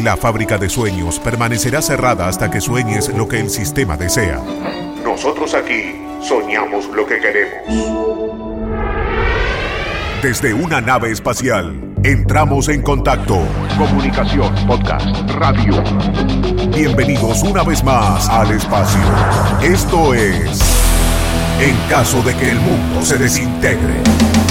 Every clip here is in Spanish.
La fábrica de sueños permanecerá cerrada hasta que sueñes lo que el sistema desea. Nosotros aquí soñamos lo que queremos. Desde una nave espacial, entramos en contacto. Comunicación, podcast, radio. Bienvenidos una vez más al espacio. Esto es En caso de que el mundo se desintegre.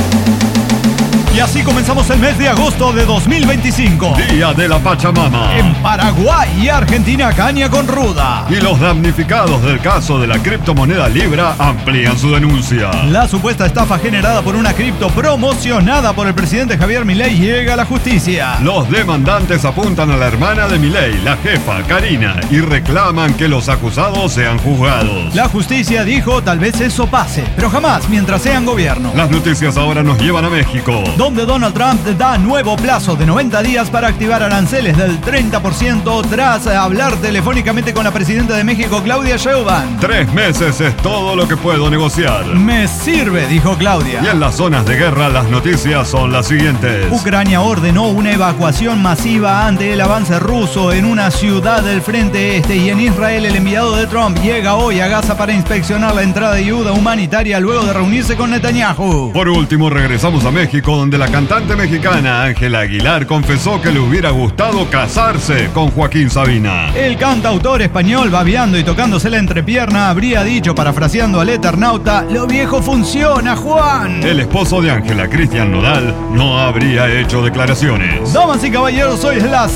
Y así comenzamos el mes de agosto de 2025. Día de la Pachamama. En Paraguay y Argentina caña con ruda. Y los damnificados del caso de la criptomoneda Libra amplían su denuncia. La supuesta estafa generada por una cripto promocionada por el presidente Javier Milei llega a la justicia. Los demandantes apuntan a la hermana de Milei, la jefa Karina, y reclaman que los acusados sean juzgados. La justicia dijo tal vez eso pase, pero jamás mientras sean gobierno. Las noticias ahora nos llevan a México, donde Donald Trump da nuevo plazo de 90 días para activar aranceles del 30% tras hablar telefónicamente con la presidenta de México, Claudia Sheinbaum. 3 meses es todo lo que puedo negociar. Me sirve, dijo Claudia. Y en las zonas de guerra las noticias son las siguientes. Ucrania ordenó una evacuación masiva ante el avance ruso en una ciudad del Frente Este, y en Israel el enviado de Trump llega hoy a Gaza para inspeccionar la entrada de ayuda humanitaria luego de reunirse con Netanyahu. Por último, regresamos a México, donde la cantante mexicana Ángela Aguilar confesó que le hubiera gustado casarse con Joaquín Sabina. El cantautor español, babeando y tocándose la entrepierna, habría dicho, parafraseando al eternauta: "Lo viejo funciona, Juan". El esposo de Ángela, Cristian Nodal, no habría hecho declaraciones. Damas y caballeros, hoy es la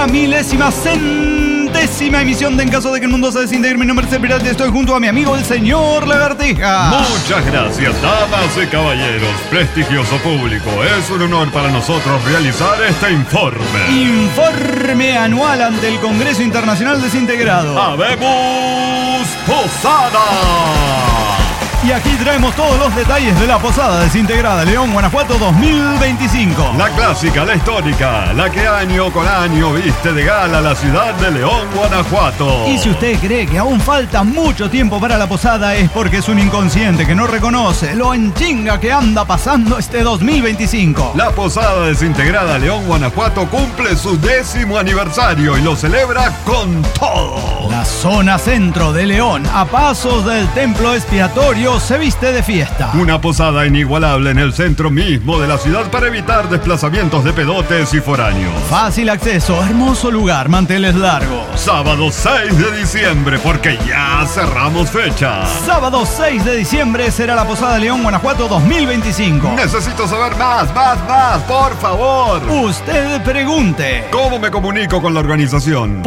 6.000.000ª emisión de En caso de que el mundo se desintegre. Mi nombre es El Pirata y estoy junto a mi amigo el señor Lagartija. Muchas gracias, damas y caballeros, prestigioso público. Es un honor para nosotros realizar este informe. Informe anual ante el Congreso Internacional Desintegrado. ¡Habemos posada! Y aquí traemos todos los detalles de la posada desintegrada León, Guanajuato 2025. La clásica, la histórica, la que año con año viste de gala la ciudad de León, Guanajuato. Y si usted cree que aún falta mucho tiempo para la posada, es porque es un inconsciente que no reconoce lo en chinga que anda pasando este 2025. La posada desintegrada León, Guanajuato cumple su 10º aniversario y lo celebra con todo. La zona centro de León, a pasos del templo expiatorio, se viste de fiesta. Una posada inigualable en el centro mismo de la ciudad para evitar desplazamientos de pedotes y foráneos. Fácil acceso, hermoso lugar, manteles largos. Sábado 6 de diciembre, porque ya cerramos fecha. Sábado 6 de diciembre será la posada León, Guanajuato 2025. Necesito saber más, por favor. Usted pregunte. ¿Cómo me comunico con la organización?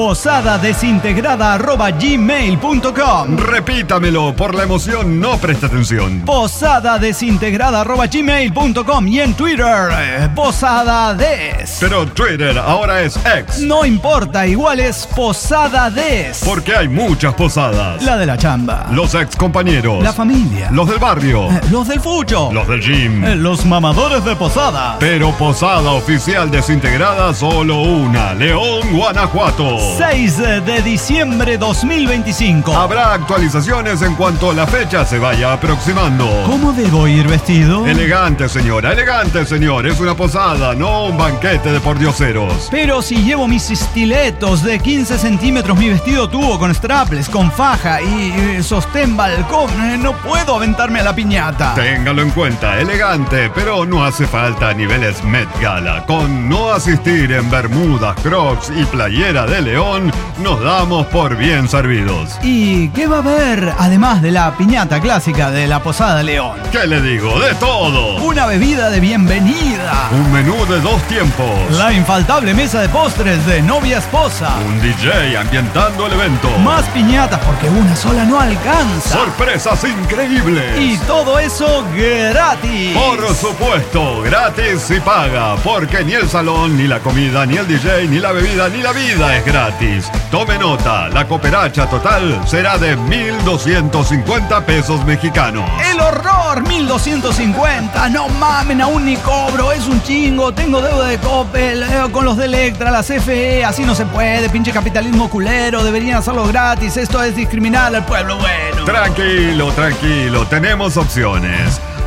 Posadadesintegrada@gmail.com. Repítamelo, por la emoción no presta atención. Posadadesintegrada@gmail.com. Y en Twitter, Posadades. Pero Twitter ahora es X. No importa, igual es Posadades. Porque hay muchas posadas. La de la chamba. Los ex compañeros. La familia. Los del barrio. Los del fucho. Los del gym. Los mamadores de posada. Pero posada oficial desintegrada solo una. León, Guanajuato. 6 de diciembre 2025. Habrá actualizaciones en cuanto la fecha se vaya aproximando. ¿Cómo debo ir vestido? Elegante, señora, elegante, señor. Es una posada, no un banquete de pordioseros. Pero si llevo mis estiletos de 15 centímetros, mi vestido tubo con strapless, con faja y sostén balcón, no puedo aventarme a la piñata. Téngalo en cuenta, elegante, pero no hace falta a niveles Met Gala. Con no asistir en bermudas, crocs y playera de León, nos damos por bien servidos. ¿Y qué va a haber, además de la piñata clásica de la Posada León? ¿Qué le digo? De todo. Una bebida de bienvenida. Un menú de 2 tiempos. La infaltable mesa de postres de novia esposa. Un DJ ambientando el evento. Más piñatas porque una sola no alcanza. Sorpresas increíbles. Y todo eso gratis. Por supuesto, gratis y paga. Porque ni el salón, ni la comida, ni el DJ, ni la bebida, ni la vida es gratis. Tome nota, la cooperacha total será de 1,250 pesos mexicanos. ¡El horror! 1,250. No mamen, aún ni cobro. Es un chingo. Tengo deuda de Coppel con los de Electra, la CFE. Así no se puede. Pinche capitalismo culero. Deberían hacerlo gratis. Esto es discriminar al pueblo bueno. Tranquilo, tranquilo. Tenemos opciones.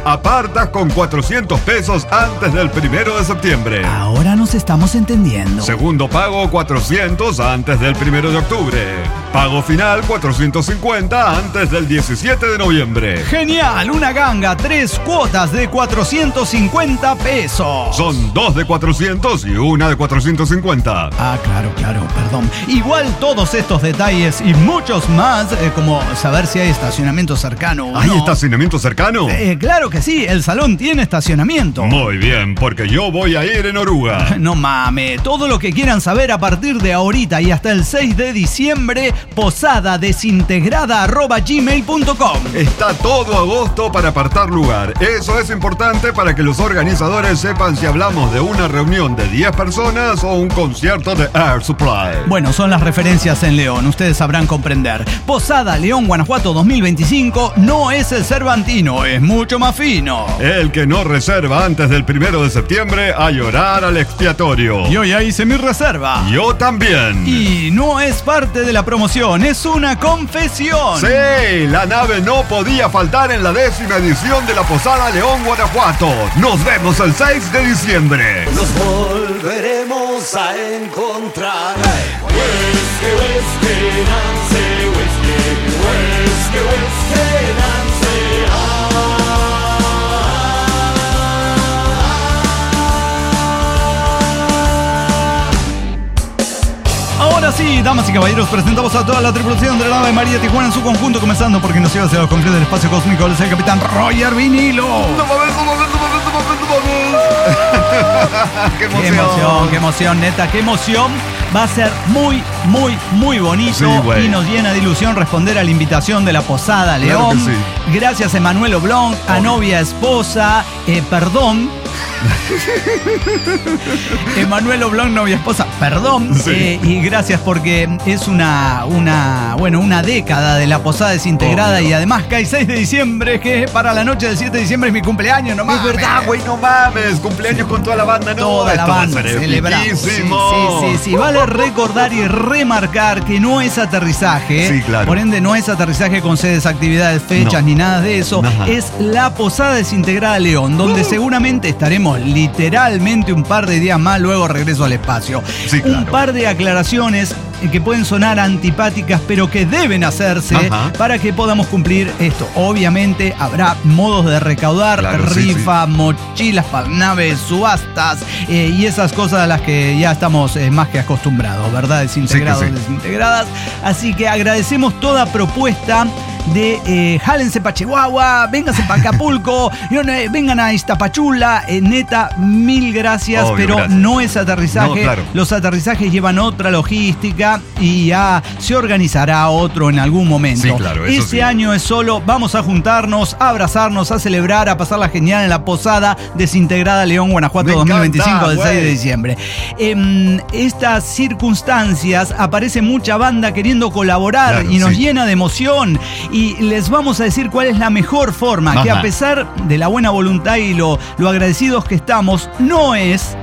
Apartas con 400 pesos antes del 1 de septiembre. Ahora nos estamos entendiendo. Segundo pago 400 antes del 1 de octubre. Pago final 450 antes del 17 de noviembre. ¡Genial! Una ganga, 3 cuotas de 450 pesos. Son 2 de 400 y una de 450. Ah, claro, perdón. Igual todos estos detalles y muchos más, como saber si hay estacionamiento cercano o ¿Hay no. estacionamiento cercano? Claro que sí, el salón tiene estacionamiento. Muy bien, porque yo voy a ir en oruga. No mames, todo lo que quieran saber a partir de ahorita y hasta el 6 de diciembre, posadadesintegrada@gmail.com. Está todo agosto para apartar lugar. Eso es importante para que los organizadores sepan si hablamos de una reunión de 10 personas o un concierto de Air Supply. Bueno, son las referencias en León, ustedes sabrán comprender. Posada León, Guanajuato 2025 no es el Cervantino, es mucho más fino. El que no reserva antes del 1 de septiembre, a llorar al expiatorio. Yo ya hice mi reserva. Yo también. Y no es parte de la promoción, es una confesión. Sí, la nave no podía faltar en la 10ª edición de la Posada León, Guanajuato. Nos vemos el 6 de diciembre. Nos volveremos a encontrar. Whisky, whisky, Nancy, whisky, whisky, whisky, Nancy. Ahora sí, damas y caballeros, presentamos a toda la tripulación de la nave María Tijuana en su conjunto, comenzando porque nos lleva hacia los confines del espacio cósmico. Es el capitán Roger Vinilo. ¡No mames! ¡Qué Qué emoción, neta, qué emoción. Va a ser muy bonito, Sí, güey. y nos llena de ilusión responder a la invitación de la Posada Claro León. que sí. Gracias a Emanuel Oblong, a novia, esposa, perdón. Emanuel Oblong, novia, esposa, perdón. Sí. Y gracias porque es una década de la Posada Desintegrada. Obvio. Y además cae 6 de diciembre, que para la noche del 7 de diciembre es mi cumpleaños, no Es mames. verdad, güey, no mames. Cumpleaños con toda la banda, ¿no? Toda la Esto va a banda ser celebramos. epiquísimo. Sí. Vale recordar y remarcar que no es aterrizaje. Sí, claro. Por ende, no es aterrizaje con sedes, actividades, fechas, No. ni nada de eso. Ajá. Es la Posada Desintegrada León, donde seguramente estaremos literalmente un par de días más, luego regreso al espacio. Sí, claro. Un par de aclaraciones que pueden sonar antipáticas, pero que deben hacerse Ajá. para que podamos cumplir esto. Obviamente habrá modos de recaudar, Claro, sí, rifa, mochilas para naves, subastas, y esas cosas a las que ya estamos más que acostumbrados, ¿verdad? Desintegrados, Sí que sí. desintegradas. Así que agradecemos toda propuesta de jálense pa' Chihuahua, vénganse pa' Acapulco, vengan a Iztapachula, neta, mil gracias, Obvio, pero gracias. no es aterrizaje. No, claro. Los aterrizajes llevan otra logística y ya se organizará otro en algún momento. Sí, claro, eso Este sí. año es solo, vamos a juntarnos, a abrazarnos, a celebrar, a pasarla genial en la Posada Desintegrada León, Guanajuato Me 2025 encanta, del 6 de güey. diciembre. En estas circunstancias aparece mucha banda queriendo colaborar, Claro, y nos sí. llena de emoción. Y les vamos a decir cuál es la mejor forma, que Ajá. a pesar de la buena voluntad y lo agradecidos que estamos, no es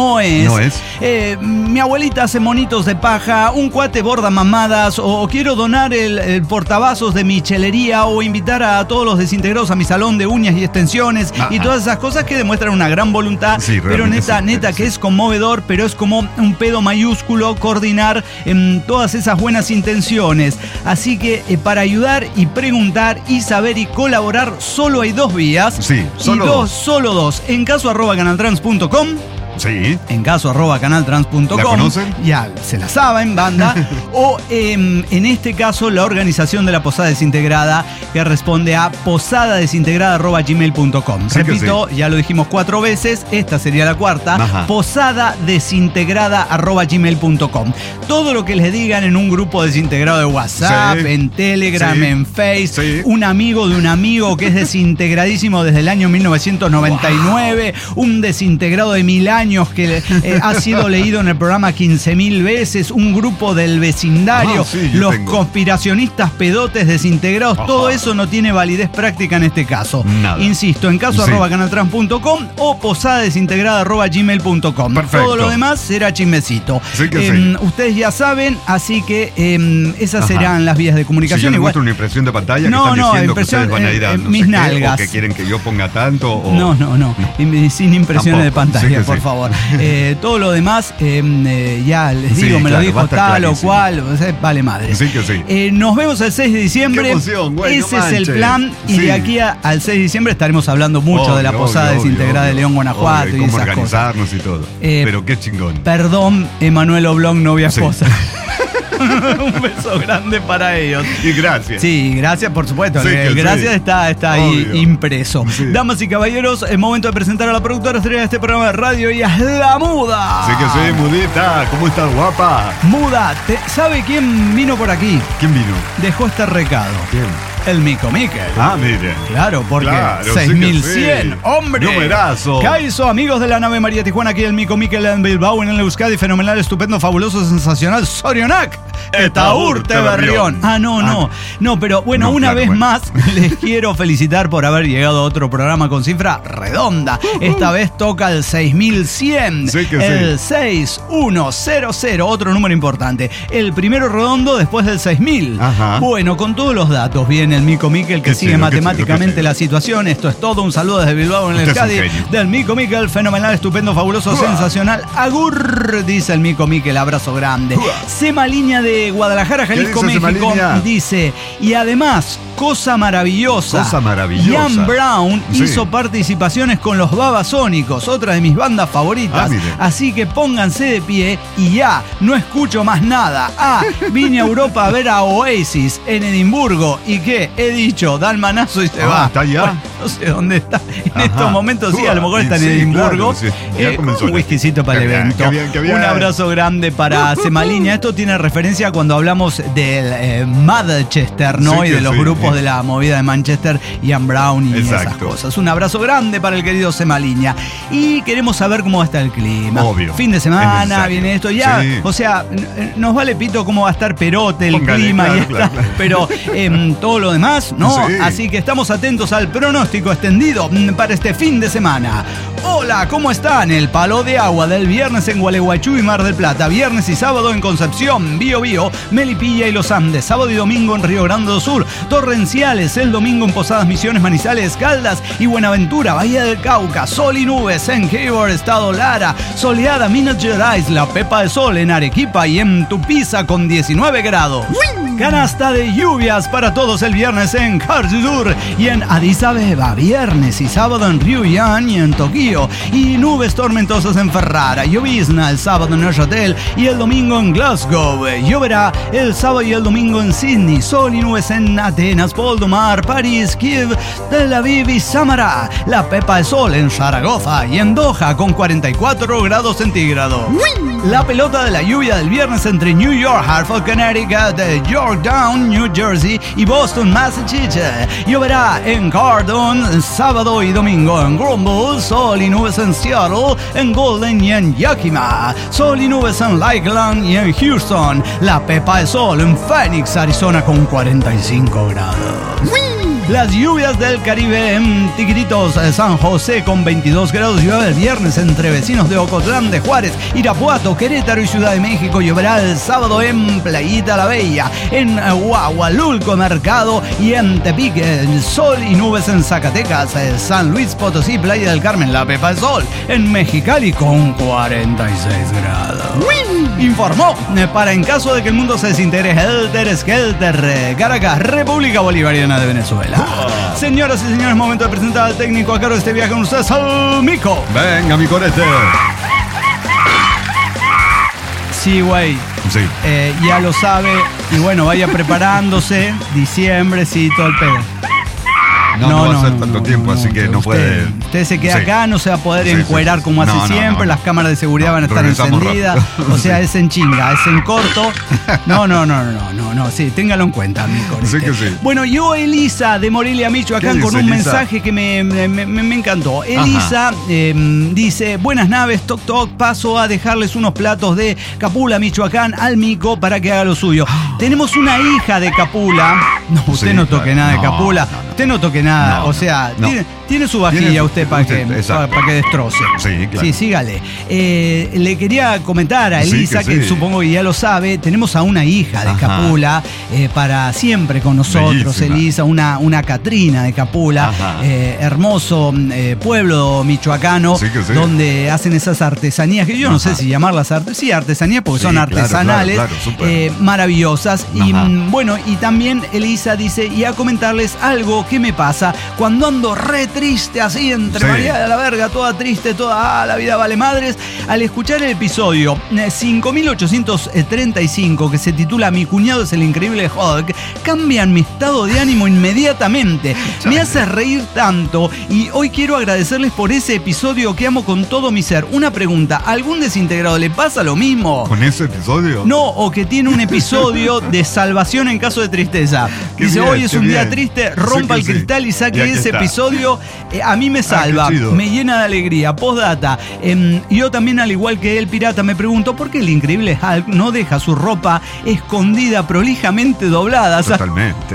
mi abuelita hace monitos de paja, un cuate borda mamadas, o quiero donar el portavasos de mi chelería, o invitar a todos los desintegrados a mi salón de uñas y extensiones, Ajá. y todas esas cosas que demuestran una gran voluntad. Sí, pero realmente neta, sí, que sí. es conmovedor, pero es como un pedo mayúsculo coordinar todas esas buenas intenciones. Así que para ayudar y preguntar y saber y colaborar, solo hay 2 vías. Sí, solo y dos. Solo dos. En caso @canaltrans.com. Sí. En caso @canaltrans.com. ¿La conocen? Ya se la saben, banda. O en este caso, la organización de la Posada Desintegrada, que responde a posadadesintegrada@gmail.com. Sí que Repito, ya lo dijimos 4 veces, esta sería la cuarta. Ajá. posadadesintegrada@gmail.com. Todo lo que les digan en un grupo desintegrado de WhatsApp, Sí. en Telegram, Sí. en Face, Sí. un amigo de un amigo que es desintegradísimo desde el año 1999, un desintegrado de 1000 años años, que ha sido leído en el programa 15.000 veces, un grupo del vecindario, los conspiracionistas pedotes desintegrados, todo eso no tiene validez práctica en este caso. Nada. Insisto, en caso @canaltrans.com o posadadesintegrada@gmail.com. Todo lo demás será chismecito. Sí que sí. Ustedes ya saben, así que esas serán las vías de comunicación. Si yo les muestro una impresión de pantalla que están diciendo que ustedes van a ir a mis nalgas. O que quieren que yo ponga tanto. O... No. Sin impresiones de pantalla, por favor. Todo lo demás, ya les digo, me lo dijo tal o cual, vale madre. Sí que sí. Nos vemos el 6 de diciembre. Qué emoción, güey, Ese es el plan. Y de aquí al 6 de diciembre estaremos hablando mucho de la posada desintegrada de León, Guanajuato. Y cómo esas organizarnos cosas. Y todo. Pero qué chingón. Perdón, Emanuel Oblong, novia esposa. Un beso grande para ellos. Y gracias. Sí, gracias, por supuesto. El gracias está ahí impreso. Sí. Damas y caballeros, es momento de presentar a la productora estrella de este programa de radio. Ella es la Muda. Sí que sí, Mudita. ¿Cómo estás, guapa? Muda, ¿sabe quién vino por aquí? ¿Quién vino? Dejó este recado. ¿Quién? El Mico Miquel. Mire. Claro, porque 6.100. Sí. ¡Hombre! ¡Numerazo! ¿Qué hizo, amigos de la nave María Tijuana? Aquí el Mico Miquel en Bilbao, en el Euskadi. Fenomenal, estupendo, fabuloso, sensacional. Sorionac. Eta Urte Berrión. No, pero bueno, una vez más les quiero felicitar por haber llegado a otro programa con cifra redonda. Esta vez toca el 6.100. Sí que el 6100, otro número importante. El primero redondo después del 6.000. Bueno, con todos los datos viene el Mico Miquel que sigue matemáticamente la situación. Esto es todo. Un saludo desde Bilbao en el Euskadi del Mico Miquel. Fenomenal, estupendo, fabuloso, sensacional. Agur, dice el Mico Miquel. Abrazo grande. Semaliña de Guadalajara, Jalisco, México, dice, y además, cosa maravillosa. Ian Brown hizo participaciones con los Babasónicos, otra de mis bandas favoritas. Así que pónganse de pie y ya, no escucho más nada. Vine a Europa a ver a Oasis en Edimburgo. ¿Y qué? He dicho, da el manazo y se va. ¿Está allá? Bueno, no sé dónde está. En estos momentos sí, a lo mejor está en Edimburgo. Claro, un whiskycito para el evento. Qué bien. Un abrazo grande para Semaliña. Esto tiene referencia cuando hablamos del Manchester, ¿no? Y de los grupos de la movida de Manchester, Ian Brown y esas cosas. Un abrazo grande para el querido Semaliña. Y queremos saber cómo va a estar el clima. Obvio. Fin de semana, viene esto ya. O sea, nos vale pito cómo va a estar Perote, el clima y claro. Pero todo lo demás, ¿no? Así que estamos atentos al pronóstico extendido para este fin de semana. Hola, ¿cómo están? El palo de agua del viernes en Gualeguaychú y Mar del Plata. Viernes y sábado en Concepción, Biobío, Melipilla y Los Andes. Sábado y domingo en Río Grande do Sur. Torrenciales el domingo en Posadas Misiones, Manizales, Caldas y Buenaventura. Bahía del Cauca. Sol y nubes en Keyboard, Estado Lara. Soleada Minas Gerais, La Pepa de Sol en Arequipa y en Tupiza con 19 grados. Canasta de lluvias para todos el viernes en Karlsruhe y en Addis Abeba. Viernes y sábado en Ryuyan y en Tokio. Y nubes tormentosas en Ferrara. Llovizna el sábado en Neuchâtel y el domingo en Glasgow. Lloverá el sábado y el domingo en Sydney. Sol y nubes en Atenas, Poldomar, París, Kiev, Tel Aviv y Samara. La Pepa de Sol en Zaragoza y en Doha con 44 grados centígrados. La pelota de la lluvia del viernes entre New York, Hartford, Connecticut, Yorktown, New Jersey y Boston, Massachusetts. Lloverá en Cardon sábado y domingo en Grumble. Sol y nubes en Seattle, en Golden y en Yakima. Sol y nubes en Lakeland y en Houston. La Pepa de Sol en Phoenix, Arizona con 45 grados. Las lluvias del Caribe en Tiquititos, San José con 22 grados. Llueve el viernes entre vecinos de Ocotlán, de Juárez, Irapuato, Querétaro y Ciudad de México. Lloverá el sábado en Playita La Bella, en Huahualulco, Mercado y en Tepic. Sol y nubes en Zacatecas, San Luis Potosí, Playa del Carmen. La Pepa de Sol en Mexicali con 46 grados. Informó para en caso de que el mundo se desintegre Helter Skelter, Caracas, República Bolivariana de Venezuela. Señoras y señores, momento de presentar al técnico a cargo de este viaje con ustedes, al Mico. Venga, mi corete. Sí, güey. Sí. Ya lo sabe. Y bueno, vaya preparándose. Diciembre, sí, todo el pedo. No va a ser tanto tiempo, así que no puede. Usted se queda acá, no se va a poder encuerar sí. como hace siempre, las cámaras de seguridad van a estar encendidas. O sea, es en chinga, es en corto. No, sí, téngalo en cuenta, amigo. Sí que sí. Bueno, yo, Elisa, de Morelia, Michoacán, con un mensaje que me encantó. Elisa dice: buenas naves, toc toc, paso a dejarles unos platos de Capula, Michoacán, al Mico para que haga lo suyo. Tenemos una hija de Capula. No, usted no toque nada de Capula. Usted no toque nada. O sea, tiene su vajilla usted para que destroce. Sí, claro. Sí, sígale. Le quería comentar a Elisa, que supongo que ya lo sabe, tenemos a una hija de Capula para siempre con nosotros. Bellísima. Elisa, una Catrina de Capula, hermoso pueblo michoacano, donde hacen esas artesanías, que yo no sé si llamarlas artesanías, porque son artesanales, claro, maravillosas. Y bueno, y también Elisa dice, y a comentarles algo que me pasa cuando ando re triste, así entre María de la Verga, toda triste, toda la vida vale madres, al escuchar el episodio 5835, que se titula Mi cuñado es el increíble Hulk, cambian mi estado de ánimo inmediatamente. Me hace reír tanto y hoy quiero agradecerles por ese episodio que amo con todo mi ser. Una pregunta, ¿a algún desintegrado le pasa lo mismo? ¿Con ese episodio? No, o que tiene un episodio de salvación en caso de tristeza. Dice, hoy es un día triste, rompa el cristal y saque ese episodio. A mí me salva, me llena de alegría. Postdata, yo también, al igual que el pirata, me pregunto por qué el increíble Hulk no deja su ropa escondida, prolijamente doblada. Totalmente.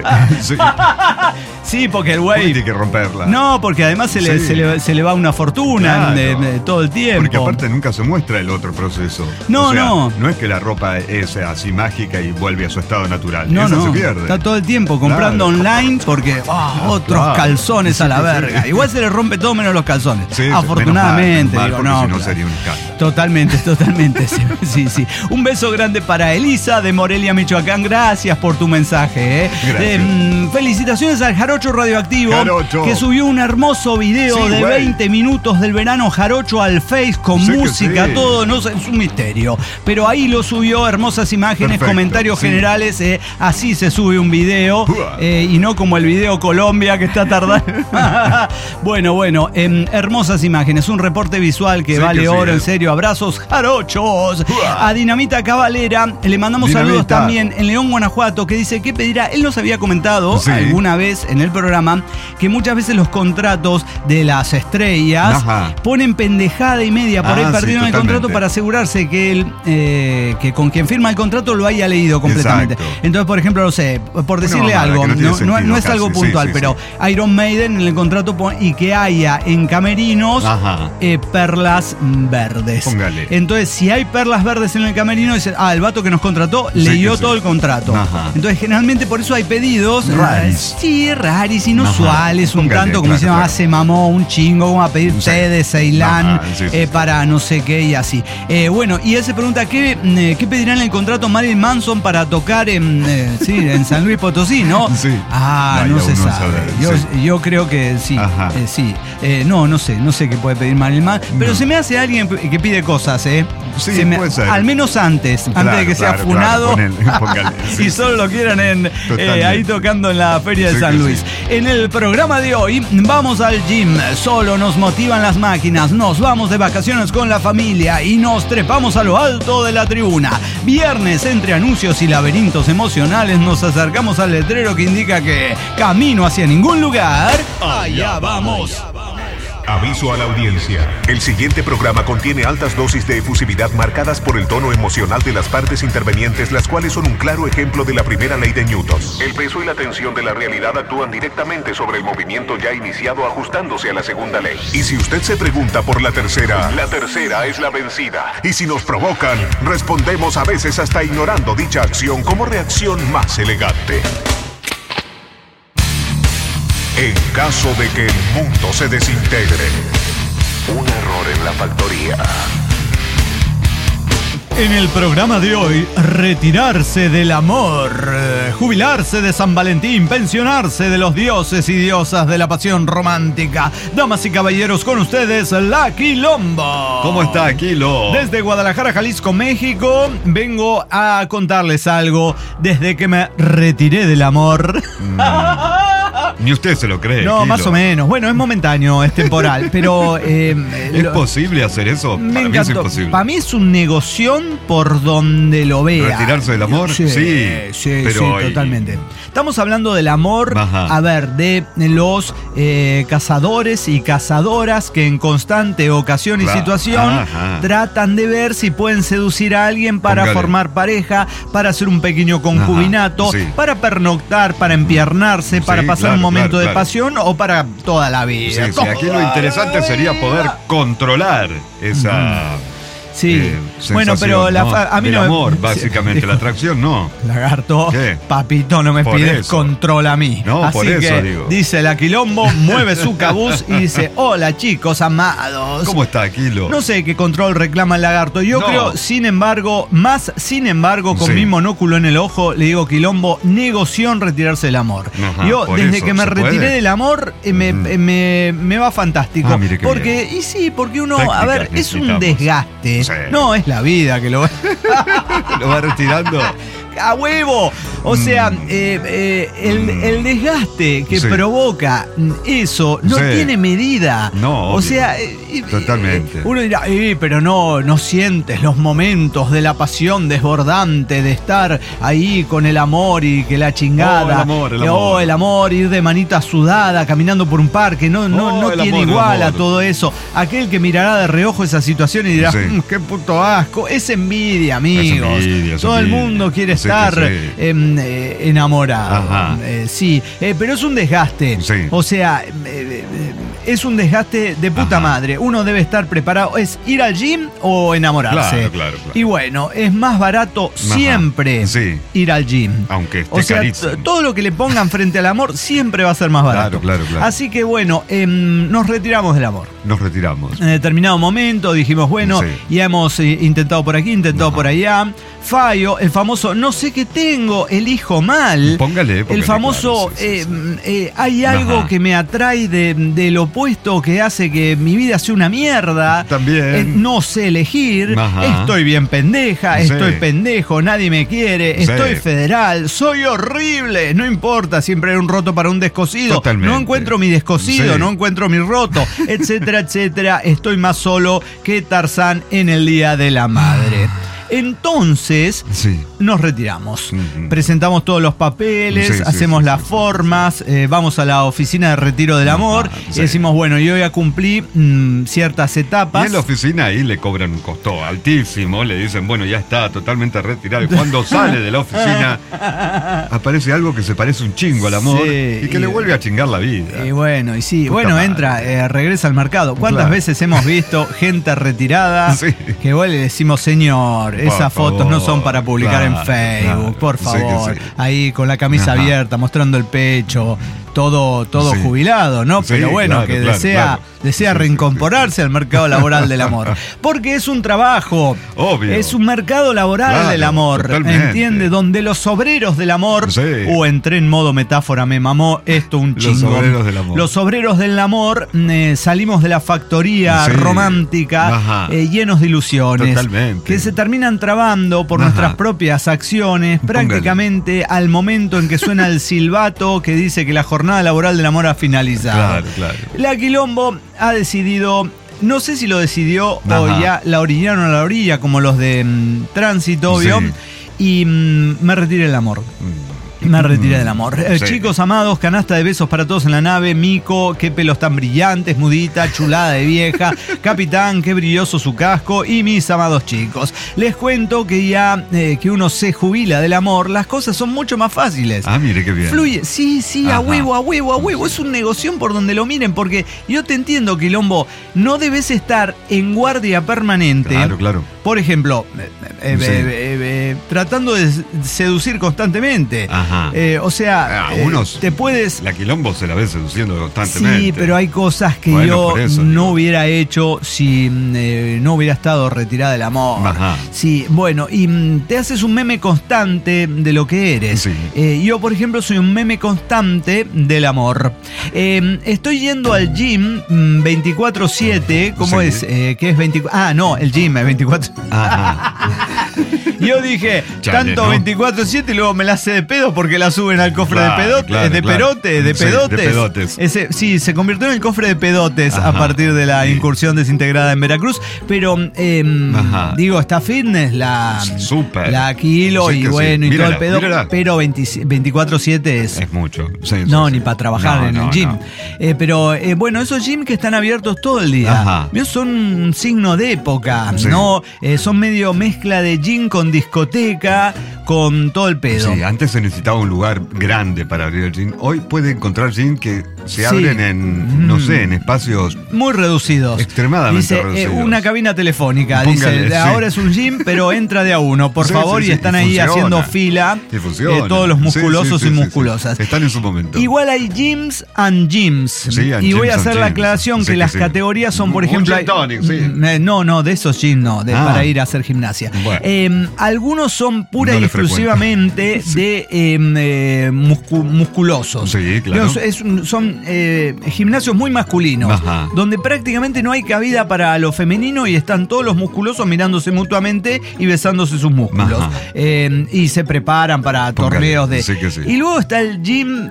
Sí, porque el güey tiene que romperla. No, porque además se le va una fortuna todo el tiempo. Porque aparte nunca se muestra el otro proceso. No, no es que la ropa es así mágica y vuelve a su estado natural. Esa se pierde. Está todo el tiempo comprando online porque otros calzones a la verga. Igual se le rompe todo menos los calzones. Afortunadamente. Mal, porque si no sería un escándalo. Totalmente. Sí. Un beso grande para Elisa de Morelia, Michoacán. Gracias por tu mensaje. Felicitaciones al Jarocho Radioactivo, que subió un hermoso video de 20 minutos del verano jarocho al Face con música, todo, no sé, es un misterio. Pero ahí lo subió, hermosas imágenes, comentarios generales. Así se sube un video y no como el video Colombia que está tardando. Bueno, hermosas imágenes, un reporte visual que vale oro, en serio. Abrazos jarochos. A Dinamita Cabalera le mandamos saludos también en León, Guanajuato, que dice que pedirá. Él nos había comentado alguna vez en el programa que muchas veces los contratos de las estrellas ponen pendejada y media por ahí perdido en el contrato para asegurarse que él, que con quien firma el contrato lo haya leído completamente. Entonces, por ejemplo, no sé, por decirle algo, no es algo puntual, pero Iron Maiden en el contrato y que haya en camerinos perlas verdes. Póngale. Entonces, si hay perlas verdes en el camerino, dice, el vato que nos contrató leyó todo el contrato. Entonces, generalmente por eso hay pedidos raris, inusuales, un tanto como dicen, se mamó un chingo, como a pedir té de Ceilán para no sé qué y así. Bueno, y él se pregunta ¿qué pedirán en el contrato Marilyn Manson para tocar en San Luis Potosí, ¿no? No se sabe. Yo creo que sí. No sé qué puede pedir Marilyn Manson, pero se me hace alguien que pide cosas, puede ser. Al menos antes de que sea funado y solo lo quieran ahí tocando en la feria de San Luis. En el programa de hoy vamos al gym, solo nos motivan las máquinas, nos vamos de vacaciones con la familia y nos trepamos a lo alto de la tribuna. Viernes, entre anuncios y laberintos emocionales, nos acercamos al letrero que indica que camino hacia ningún lugar, allá vamos. Aviso a la audiencia. El siguiente programa contiene altas dosis de efusividad marcadas por el tono emocional de las partes intervenientes, las cuales son un claro ejemplo de la primera ley de Newton. El peso y la tensión de la realidad actúan directamente sobre el movimiento ya iniciado, ajustándose a la segunda ley. Y si usted se pregunta por la tercera es la vencida. Y si nos provocan, respondemos a veces hasta ignorando dicha acción como reacción más elegante. En caso de que el mundo se desintegre, un error en la factoría. En el programa de hoy, retirarse del amor, jubilarse de San Valentín, pensionarse de los dioses y diosas de la pasión romántica. Damas y caballeros, con ustedes, La Quilombo. ¿Cómo está, Quilo? Desde Guadalajara, Jalisco, México, vengo a contarles algo desde que me retiré del amor. Ni usted se lo cree. No, Kilo. más o menos. Bueno, es momentáneo, es temporal, pero... ¿Es posible hacer eso? Me Para mí es encantó. imposible. Para mí es un negoción por donde lo vea. ¿Retirarse del amor? Sí, pero totalmente. Estamos hablando del amor, Ajá. a ver, de los cazadores y cazadoras que en constante ocasión y Claro. situación Ajá. tratan de ver si pueden seducir a alguien para Póngale. formar pareja, para hacer un pequeño concubinato, Ajá, sí. para pernoctar, para empiernarse, para Sí, pasar claro, un momento claro, de claro. pasión o para toda la Sí, vida. sí, aquí lo interesante sería poder controlar esa... Sí, bueno, sensación, pero ¿no? a mí Del no me... amor, básicamente, la atracción no. Lagarto, ¿Qué? papito, no me Por pides eso. control a mí. No, Así por eso que digo. dice la Quilombo, mueve su cabuz y dice, hola chicos amados. ¿Cómo está, Kilo? No sé qué control reclama el lagarto. Yo No. creo, sin embargo, con Sí. mi monóculo en el ojo, le digo, Quilombo, negoció en retirarse del amor. Ajá, Yo, por desde eso, que me ¿se retiré puede? del amor, me va fantástico. Ah, mire qué porque, bien. y sí, porque uno, Técnicas a ver, es un necesitamos. desgaste. Sí. No, es la vida que lo ¿Lo va retirando? ¡A huevo! O sea, el desgaste que Sí. provoca eso no Sí. tiene medida. No, o obvio. sea, Totalmente. uno dirá, pero no sientes los momentos de la pasión desbordante de estar ahí con el amor y que la chingada. Oh, el amor, el Oh, amor. el amor, ir de manita sudada, caminando por un parque. No Oh, el tiene amor, el igual a amor. todo eso. Aquel que mirará de reojo esa situación y dirá, Sí. qué puto asco. Es envidia, amigos. Es Todo el envidia. mundo quiere Sí, estar sí. enamorado. Ajá. Sí, pero es un desgaste. Sí. O sea, es un desgaste de puta Ajá. madre. Uno debe estar preparado. ¿Es ir al gym o enamorarse? Claro. Y bueno, es más barato siempre Sí. ir al gym. Aunque esté O sea, carísimo. todo lo que le pongan frente al amor siempre va a ser más barato. Claro. Así que bueno, nos retiramos del amor. Nos retiramos. En determinado momento dijimos, bueno, Sí. ya hemos intentado por aquí, intentado Ajá. por allá. Fallo, el famoso no sé qué tengo, elijo mal. Póngale, El famoso, claro, sí. hay algo Ajá. que me atrae del opuesto que hace que mi vida sea una mierda. También. No sé elegir. Ajá. Estoy bien pendeja, Sí. estoy pendejo, nadie me quiere, Sí. estoy federal, soy horrible. No importa, siempre hay un roto para un descosido. Totalmente. No encuentro mi descosido, Sí. no encuentro mi roto, etcétera, etcétera. Estoy más solo que Tarzán en el Día de la Madre. Entonces, Sí. nos retiramos. Ujú. Presentamos todos los papeles, Sí, hacemos sí, las sí. formas, vamos a la oficina de retiro del amor sí. y decimos, bueno, yo ya cumplí ciertas Y etapas. en la oficina ahí le cobran un costo altísimo, le dicen, bueno, ya está totalmente retirado. Y cuando sale de la oficina, aparece algo que se parece un chingo al amor Sí, y que le vuelve a chingar la vida. Y bueno, y sí, Puta bueno, madre. entra, regresa al mercado. ¿Cuántas Claro. veces hemos visto gente retirada Sí. que vuelve y le decimos, señor, esas fotos no son para publicar en claro, Facebook, claro. por Sí que favor. sí. Ahí con la camisa Ajá. abierta, mostrando el pecho, todo Sí. jubilado, ¿no? Sí, Pero bueno, claro, que claro, desea claro. desea Sí, sí, reincorporarse al mercado laboral del amor. Porque es un trabajo. Obvio. Es un mercado laboral Claro, del amor. totalmente. ¿Entiende? Donde los obreros del amor. Sí. Entré en modo metáfora, me mamó esto un Los chingón. obreros del amor. Los obreros del amor salimos de la factoría Sí. romántica Ajá. llenos de ilusiones. Totalmente. Que se terminan trabando por Ajá. nuestras propias acciones, Póngale. prácticamente al momento en que suena el silbato que dice que la jornada laboral del amor ha finalizado. Claro. La Quilombo ha decidido, no sé si lo decidió o Ajá. ya la orillaron a la orilla, como los de Tránsito, obvio, Sí. y me retiré del amor. Me retiré del amor. Sí. Chicos amados, canasta de besos para todos en la nave. Mico, qué pelos tan brillantes. Mudita, chulada de vieja. Capitán, qué brilloso su casco. Y mis amados chicos, les cuento que ya que uno se jubila del amor, las cosas son mucho más fáciles. Ah, mire qué bien. Fluye, sí, a Ajá. huevo, a huevo, a huevo. Es un negocio por donde lo miren, porque yo te entiendo, Quilombo, no debes estar en guardia permanente. Claro. Por ejemplo, Sí. tratando de seducir constantemente. Ajá. O sea, Unos, te puedes... La Quilombo se la ve seduciendo constantemente. Sí, pero hay cosas que Bueno, yo por eso, no digo. hubiera hecho si no hubiera estado retirada del amor. Ajá. Sí, bueno, y te haces un meme constante de lo que eres. Sí. Yo, por ejemplo, soy un meme constante del amor. Estoy yendo al gym 24/7. ¿Cómo Sí. es? ¿Qué es 24? Ah, no, el gym es 24. Ajá. Yo dije, Chale, tanto ¿no? 24/7 y luego me la hace de pedo porque la suben al cofre de pedotes, de perotes, de pedotes. Sí, de pedotes. Sí, se convirtió en el cofre de pedotes a Ajá, partir de la sí. incursión desintegrada en Veracruz. Pero, digo, está Fitness, Súper. la Kilo Sí y que bueno, sí. y todo el Mírala, pedo. mírala. Pero 24/7 Es mucho. Sí, no, sí, ni sí. para trabajar No, en no, el gym. no. Pero bueno, esos gyms que están abiertos todo el día, Ajá. son un signo de época, Sí. ¿no? Son medio mezcla de gym con discoteca, con todo el pedo. Sí, antes se necesitaba un lugar grande para abrir el gym. Hoy puede encontrar gym que se Sí. abren en, no sé, en espacios Muy reducidos. extremadamente Dice, reducidos. una cabina telefónica. Póngale, Dice, sí. ahora es un gym, pero entra de a uno, por Sí, favor, sí, y sí, están y ahí funciona. haciendo fila. Y funciona. Todos los Sí, musculosos sí, y sí, sí, musculosas. sí. Están en su momento. Igual hay gyms and gyms. Sí, and y voy a gyms hacer and la gyms. aclaración Sí, que las sí. categorías son, por Un ejemplo. gin tonic, sí. No, de esos gyms no, para ir a hacer gimnasia. Bueno. Algunos son pura No y le frecuento. exclusivamente de musculosos. Sí, claro. Son gimnasios muy masculinos, Ajá. donde prácticamente no hay cabida para lo femenino y están todos los musculosos mirándose mutuamente y besándose sus músculos. Ajá. Y se preparan para Póngale, torneos de... sí que sí. Y luego está el gym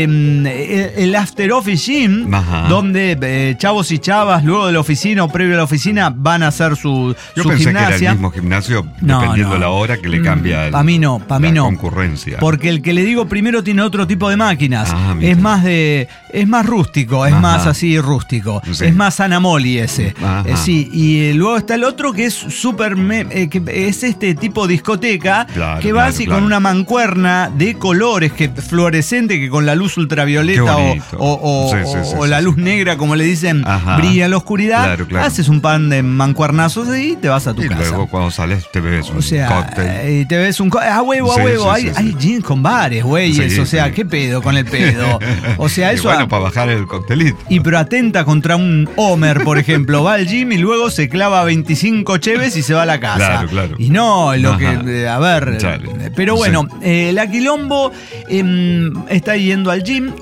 el After Office Gym, Ajá. donde chavos y chavas luego de la oficina o previo a la oficina van a hacer su Yo su pensé gimnasia. que era el mismo gimnasio, No, dependiendo no. la hora que le cambia Para mí no, para mí la no. concurrencia. Porque el que le digo primero tiene otro tipo de máquinas. Ah, mira. Es más rústico, es Ajá. más así rústico. Sí. Es más Anamoli ese. Ajá. Sí, y luego está el otro que es súper que es este tipo discoteca, Claro, que va claro, así claro. con una mancuerna de colores que fluorescente que con la luz ultravioleta Qué bonito. o la luz negra, como le dicen, Ajá. brilla en la oscuridad. Claro, claro. Haces un pan de mancuernazos y te vas a tu Y casa. luego cuando sales te bebes un O sea, cóctel. te ves a huevo, Sí, sí, hay, sí, hay sí. jeans con bares, güeyes. Sí, o sea, sí. ¿qué pedo con el pedo? O sea, Y eso. bueno, para bajar el coctelito. Y pero atenta contra un Homer, por ejemplo. Va al gym y luego se clava 25 cheves y se va a la casa. Claro, claro. Y no, lo Ajá. que. A ver. Chale. Pero bueno, Sí. la Quilombo está yendo al gym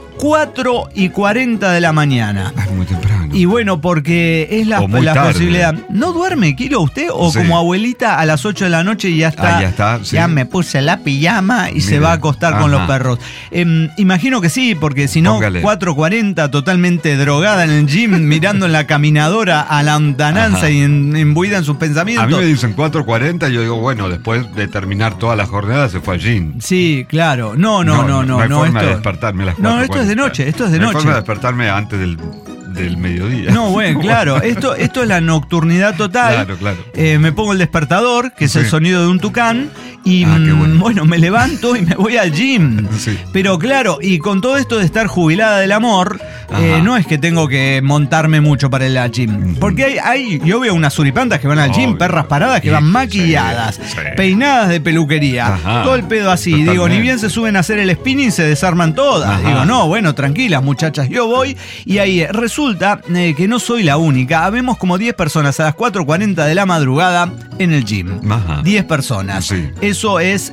4:40 de la mañana. Es muy temprano. Y bueno, porque es la O muy tarde. posibilidad. ¿No duerme, Kilo, usted? ¿O Sí. como abuelita a las 8 de la noche y ya está? Ah, ya está, sí. Ya me puse la pijama y se Mire, va a acostar con los ajá. perros. Imagino que sí, porque si no, Póngale. 4:40 totalmente drogada en el gym, mirando en la caminadora a la lontananza Ajá. y imbuida en sus pensamientos. A mí me dicen 4:40 y yo digo, bueno, después de terminar toda la jornada se fue al gym. Sí, claro. No hay forma de esto- despertarme a las 4:40. No, esto es de noche, esto es de No hay noche. forma de despertarme antes del mediodía. No, bueno, claro, esto es la nocturnidad total. Claro, claro. Me pongo el despertador, que es el Sí. sonido de un tucán, y Qué bueno. me levanto y me voy al gym. Sí. Pero claro, y con todo esto de estar jubilada del amor, Ajá. no es que tengo que montarme mucho para ir al gym. Porque yo veo unas suripantas que van al gym, Obvio. perras paradas que Sí, van sí, maquilladas, sí. peinadas de peluquería, Ajá. todo el pedo así. Digo, Totalmente. ni bien se suben a hacer el spinning, se desarman todas. Ajá. Digo, no, bueno, tranquilas muchachas, yo voy. Y ahí resulta que no soy la única. Habemos como 10 personas a las 4:40 de la madrugada en el gym. Ajá. 10 personas. Sí. Eso es,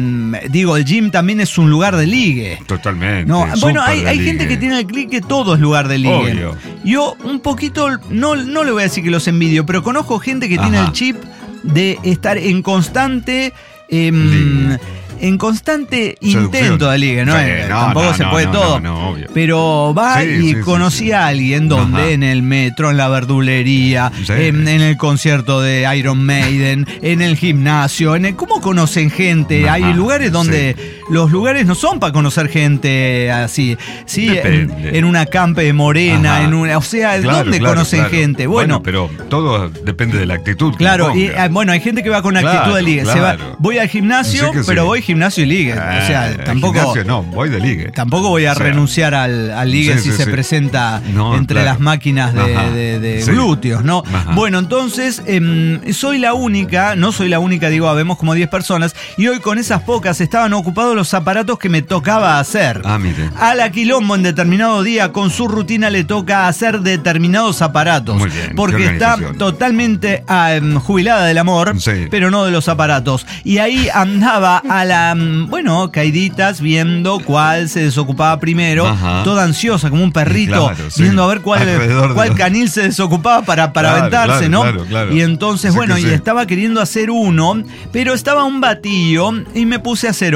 el gym también es un lugar de ligue. Totalmente. No, bueno, súper hay de gente ligue. que tiene el clic que todo es lugar de ligue. Obvio. Yo un poquito, no le voy a decir que los envidio, pero conozco gente que tiene Ajá. el chip de estar en constante... Ligue. En constante Seducción. intento de ligue, ¿no? Sí, Tampoco no, se no, puede no, todo. no, obvio. Pero va Sí, y sí, conocí sí, sí. a alguien donde Ajá. en el metro, en la verdulería, Sí. en el concierto de Iron Maiden, en el gimnasio, ¿cómo conocen gente? Ajá, Hay lugares donde los lugares no son para conocer gente así. Sí, Depende. en una campe de morena, Ajá. o sea, Claro, ¿dónde claro, conocen claro. gente? Bueno, pero todo depende de la actitud. que claro, y ponga. bueno, hay gente que va con actitud Claro, de ligue. claro. Voy al gimnasio, Sí que sí. pero voy gimnasio y ligue. O sea, tampoco. Gimnasio no, voy de ligue. Tampoco voy a O sea, renunciar al ligue sí, si sí, se sí. presenta No, entre claro. las máquinas Ajá, de sí. glúteos, ¿no? Ajá. Bueno, entonces, soy la única, no soy la única, digo, habemos como 10 personas, y hoy con esas pocas estaban ocupados los aparatos que me tocaba hacer. Ah, mire. A la Quilombo en determinado día, con su rutina, le toca hacer determinados aparatos. Muy bien, Porque qué está organización. totalmente jubilada del amor, Sí. pero no de los aparatos. Y ahí andaba a la, caiditas, viendo cuál se desocupaba primero, Ajá. toda ansiosa, como un perrito, Claro, sí. viendo a ver Alrededor de cuál los- canil se desocupaba para Claro, aventarse, claro, ¿no? claro, claro. Y entonces, Sí bueno, que y sí. estaba queriendo hacer uno, pero estaba un batido y me puse a hacer otro.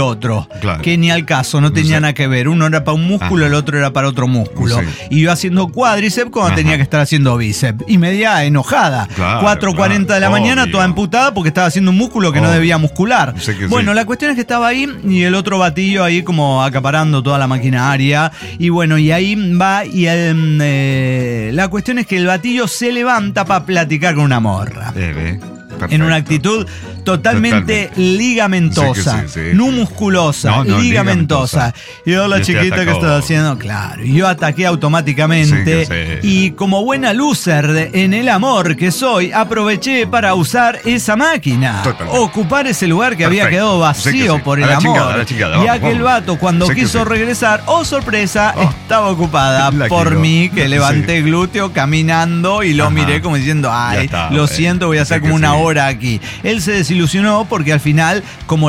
músculo. Claro. Que ni al caso, no tenía nada que ver. Uno era para un músculo, el otro era para otro músculo. Sí. Y yo haciendo cuádriceps cuando tenía que estar haciendo bíceps. Y media enojada. Claro, 4:40 de la mañana, obvio. toda emputada porque estaba haciendo un músculo que no debía muscular. Sé que Bueno, sí. la cuestión es que estaba ahí y el otro batillo ahí como acaparando toda la maquinaria. Y bueno, y ahí va y la cuestión es que el batillo se levanta para platicar con una morra. En una actitud totalmente ligamentosa, Sí, no musculosa, No, ligamentosa. Y yo, la Y usted chiquita que atacó. estás haciendo, claro. Y yo ataqué automáticamente. Sí, que sí. Y como buena loser en el amor que soy, aproveché para usar esa máquina. Totalmente. Ocupar ese lugar que había Perfecto. quedado Sé que vacío sí. por A el la amor. chingada, a la chingada. Y Vamos, aquel vamos. vato, cuando Sé que quiso sí. regresar, oh sorpresa, estaba ocupada La por quiló. mí, que levanté glúteo caminando y lo Ajá. miré como diciendo, Ya ay, está, lo siento, voy a sé estar como que una sí. hora aquí. Él se desilusionó porque al final, como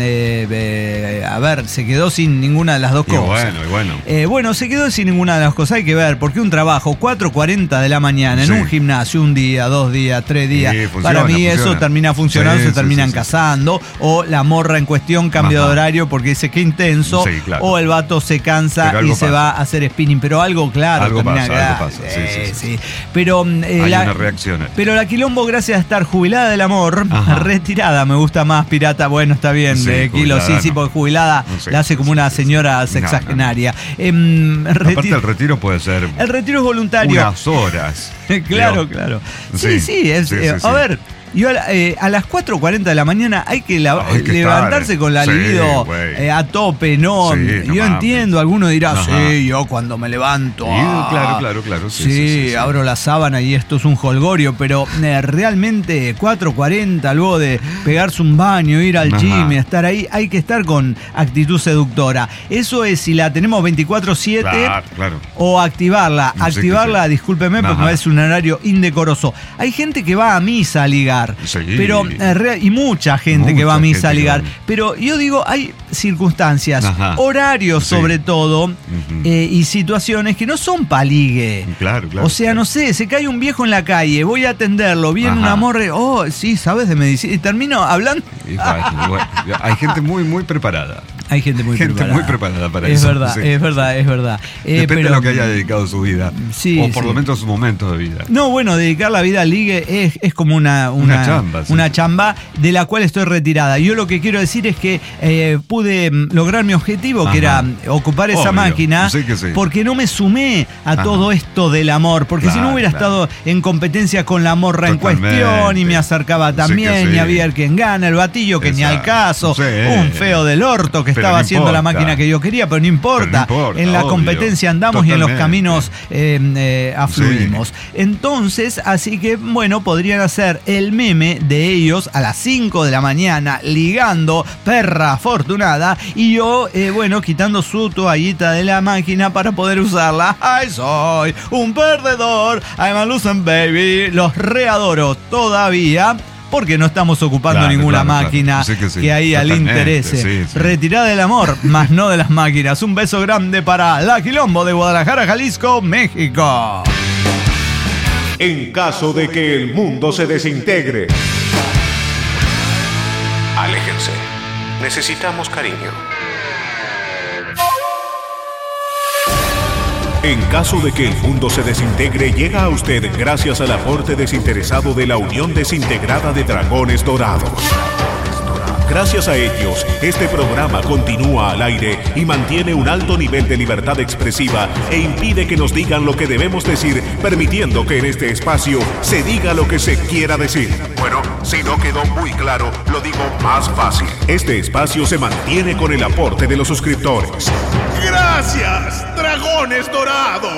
se quedó sin ninguna de las dos Y cosas. bueno. Se quedó sin ninguna de las cosas. Hay que ver, porque un trabajo 4:40 de la mañana en Sí. un gimnasio, un día, 2 días, 3 días, Sí, funciona, para mí eso funciona. termina funcionando, Sí, se sí, terminan sí, sí. casando, o la morra en cuestión cambia de Ajá. horario porque dice que intenso, Sí, claro. o el vato se cansa Pero y algo se pasa. va a hacer spinning. Pero algo claro, Algo termina pasa, acá. algo pasa. Sí. Pero Hay una reacción ahí. pero la Quilombo, gracias a estar jubilada del amor, Ajá. retirada, me gusta más pirata, bueno, está bien, Sí, de Kilo, jubilada, sí, no. porque jubilada No sé, la hace como una señora sexagenaria. Aparte el retiro puede ser El retiro es voluntario. unas horas. Claro, Digo, claro. Sí, Sí. sí, A sí. ver, yo a las 4:40 de la mañana hay que Hay que levantarse estar. con la Sí, libido güey. a tope, ¿no? Sí, no Yo mames. entiendo, alguno dirá, Ajá. sí, yo cuando me levanto. Claro. Sí, abro la sábana y esto es un jolgorio, pero realmente 4:40, luego de pegarse un baño, ir al Ajá. gym y estar ahí, hay que estar con actitud seductora. Eso es si la tenemos 24/7 Claro. o activarla. Sí, Activarla, sí. discúlpeme, porque Ajá. es un horario indecoroso. Hay gente que va a misa a ligar, Sí. pero y mucha gente que va a Mucha misa a gente ligar. que va. Pero yo digo, hay circunstancias, Ajá. horarios Sí. sobre todo, y situaciones que no son pa' ligue. Claro. O sea, no sé, se cae un viejo en la calle, voy a atenderlo, viene Ajá. un amor, sí, sabes de medicina, y termino hablando. Bueno, hay gente muy preparada. Hay gente muy preparada. muy preparada para es eso. Verdad, Sí. es verdad. Depende Pero, de lo que haya dedicado su vida. Sí, o por sí. lo menos sus momentos de vida. No, bueno, dedicar la vida al ligue es como una chamba, sí. una chamba de la cual estoy retirada. Yo lo que quiero decir es que pude lograr mi objetivo, que Ajá. era ocupar esa Obvio, máquina, sí que sí. porque no me sumé a Ajá. todo esto del amor, porque si no Claro, hubiera claro. estado en competencia con la morra Totalmente. en cuestión y me acercaba Sí también, que sí. y había el quien gana, el batillo que ni al Exacto. caso, Sí. un feo del orto que Pero estaba no haciendo la importa. máquina que yo quería, pero no importa. Pero no importa, En la obvio. competencia andamos y en los Totalmente. caminos afluimos. Entonces, así que, bueno, podrían hacer el meme de ellos a las 5 de la mañana, ligando, perra afortunada, y yo, quitando su toallita de la máquina para poder usarla. ¡Ay, soy un perdedor! I'm a losing baby. Los readoro todavía. Porque no estamos ocupando Claro, ninguna claro. máquina Sí que sí. ahí al Totalmente, interese. sí. Retirada del amor, más no de las máquinas. Un beso grande para La Quilombo de Guadalajara, Jalisco, México. En caso de que el mundo se desintegre, Aléjense. Necesitamos cariño. en caso de que el mundo se desintegre, llega a usted gracias al aporte desinteresado de la Unión Desintegrada de Dragones Dorados. Gracias a ellos, este programa continúa al aire y mantiene un alto nivel de libertad expresiva e impide que nos digan lo que debemos decir, permitiendo que en este espacio se diga lo que se quiera decir. Bueno, si no quedó muy claro, lo digo más fácil. Este espacio se mantiene con el aporte de los suscriptores. ¡Gracias, Dragones Dorados!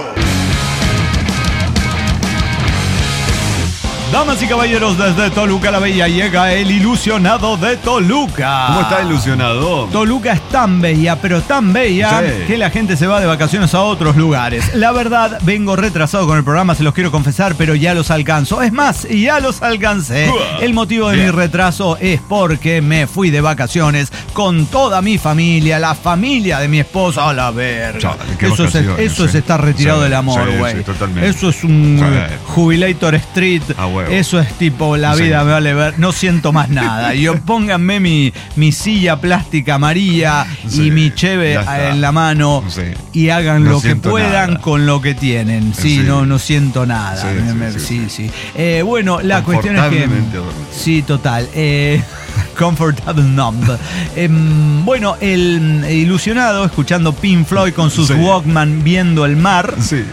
Damas y caballeros, desde Toluca la Bella llega el ilusionado de Toluca. ¿Cómo está ilusionado? Toluca es tan bella, pero tan bella, Sí. que la gente se va de vacaciones a otros lugares. La verdad, vengo retrasado con el programa, se los quiero confesar, pero ya los alcanzo. Es más, ya los alcancé. El motivo de mi retraso es porque me fui de vacaciones con toda mi familia, la familia de mi esposa. A la verga. Chale, qué Eso vacaciones, es sí. estar retirado Sí, del amor, sí, güey. sí, totalmente. Eso es un Sí. Jubilator Street. Ah, bueno. huevo. Eso es tipo, la vida me vale ver, no siento más nada. Yo pónganme mi silla plástica amarilla y mi cheve en la mano y hagan lo que puedan con lo que tienen. Sí, no siento nada. Sí. Bueno, la cuestión es que... Sí, total. Comfortable Numb. Bueno, el ilusionado escuchando Pink Floyd con sus Walkman viendo el mar. Sí.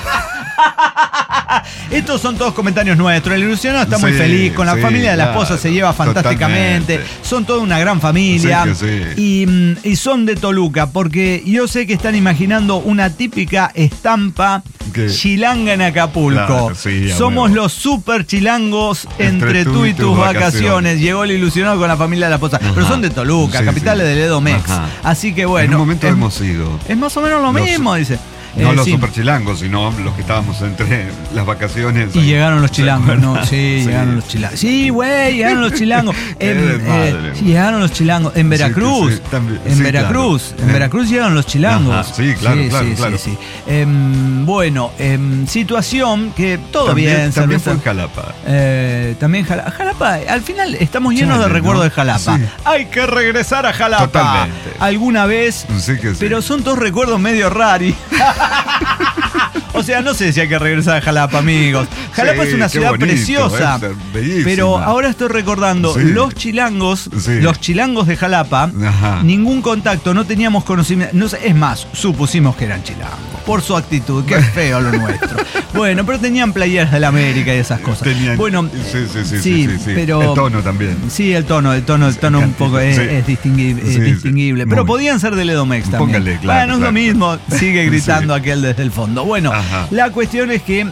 Estos son todos comentarios nuestros. El ilusionado está muy feliz. Con la familia de la esposa se lleva fantásticamente. Totalmente. Son toda una gran familia. Y son de Toluca, porque yo sé que están imaginando una típica estampa chilanga en Acapulco. Claro, somos los super chilangos entre tú y tus vacaciones. Llegó el ilusionado con la familia de la esposa. Pero son de Toluca, capitales del Edomex. Así que bueno. En un momento hemos ido. Es más o menos lo mismo, dice. No los super chilangos, sino los que estábamos entre las vacaciones. Y llegaron los chilangos, ¿no? Sí, llegaron los chilangos. Sí, güey, llegaron los chilangos. Llegaron los chilangos. En Veracruz. En Veracruz. En Veracruz llegaron los chilangos. Sí, claro. Bueno, situación que todo también, bien. También fue en Jalapa. También Jalapa. Al final estamos llenos de recuerdos de Jalapa. Sí. Hay que regresar a Jalapa. Totalmente. Alguna vez. Pero son todos recuerdos medio raros. O sea, no sé si hay que regresar a Jalapa, amigos. Jalapa es una ciudad preciosa. Pero ahora estoy recordando, los chilangos de Jalapa, ningún contacto, no teníamos conocimiento. No sé, es más, supusimos que eran chilangos. Por su actitud, qué feo lo nuestro. Bueno, pero tenían playeras de la América y esas cosas. Bueno, sí, pero el tono también. Sí, el tono un poco es distinguible. Pero podían ser del Edomex también. Póngale, claro. Bueno, es lo mismo, sigue gritando aquel desde el fondo. Bueno, la cuestión es que,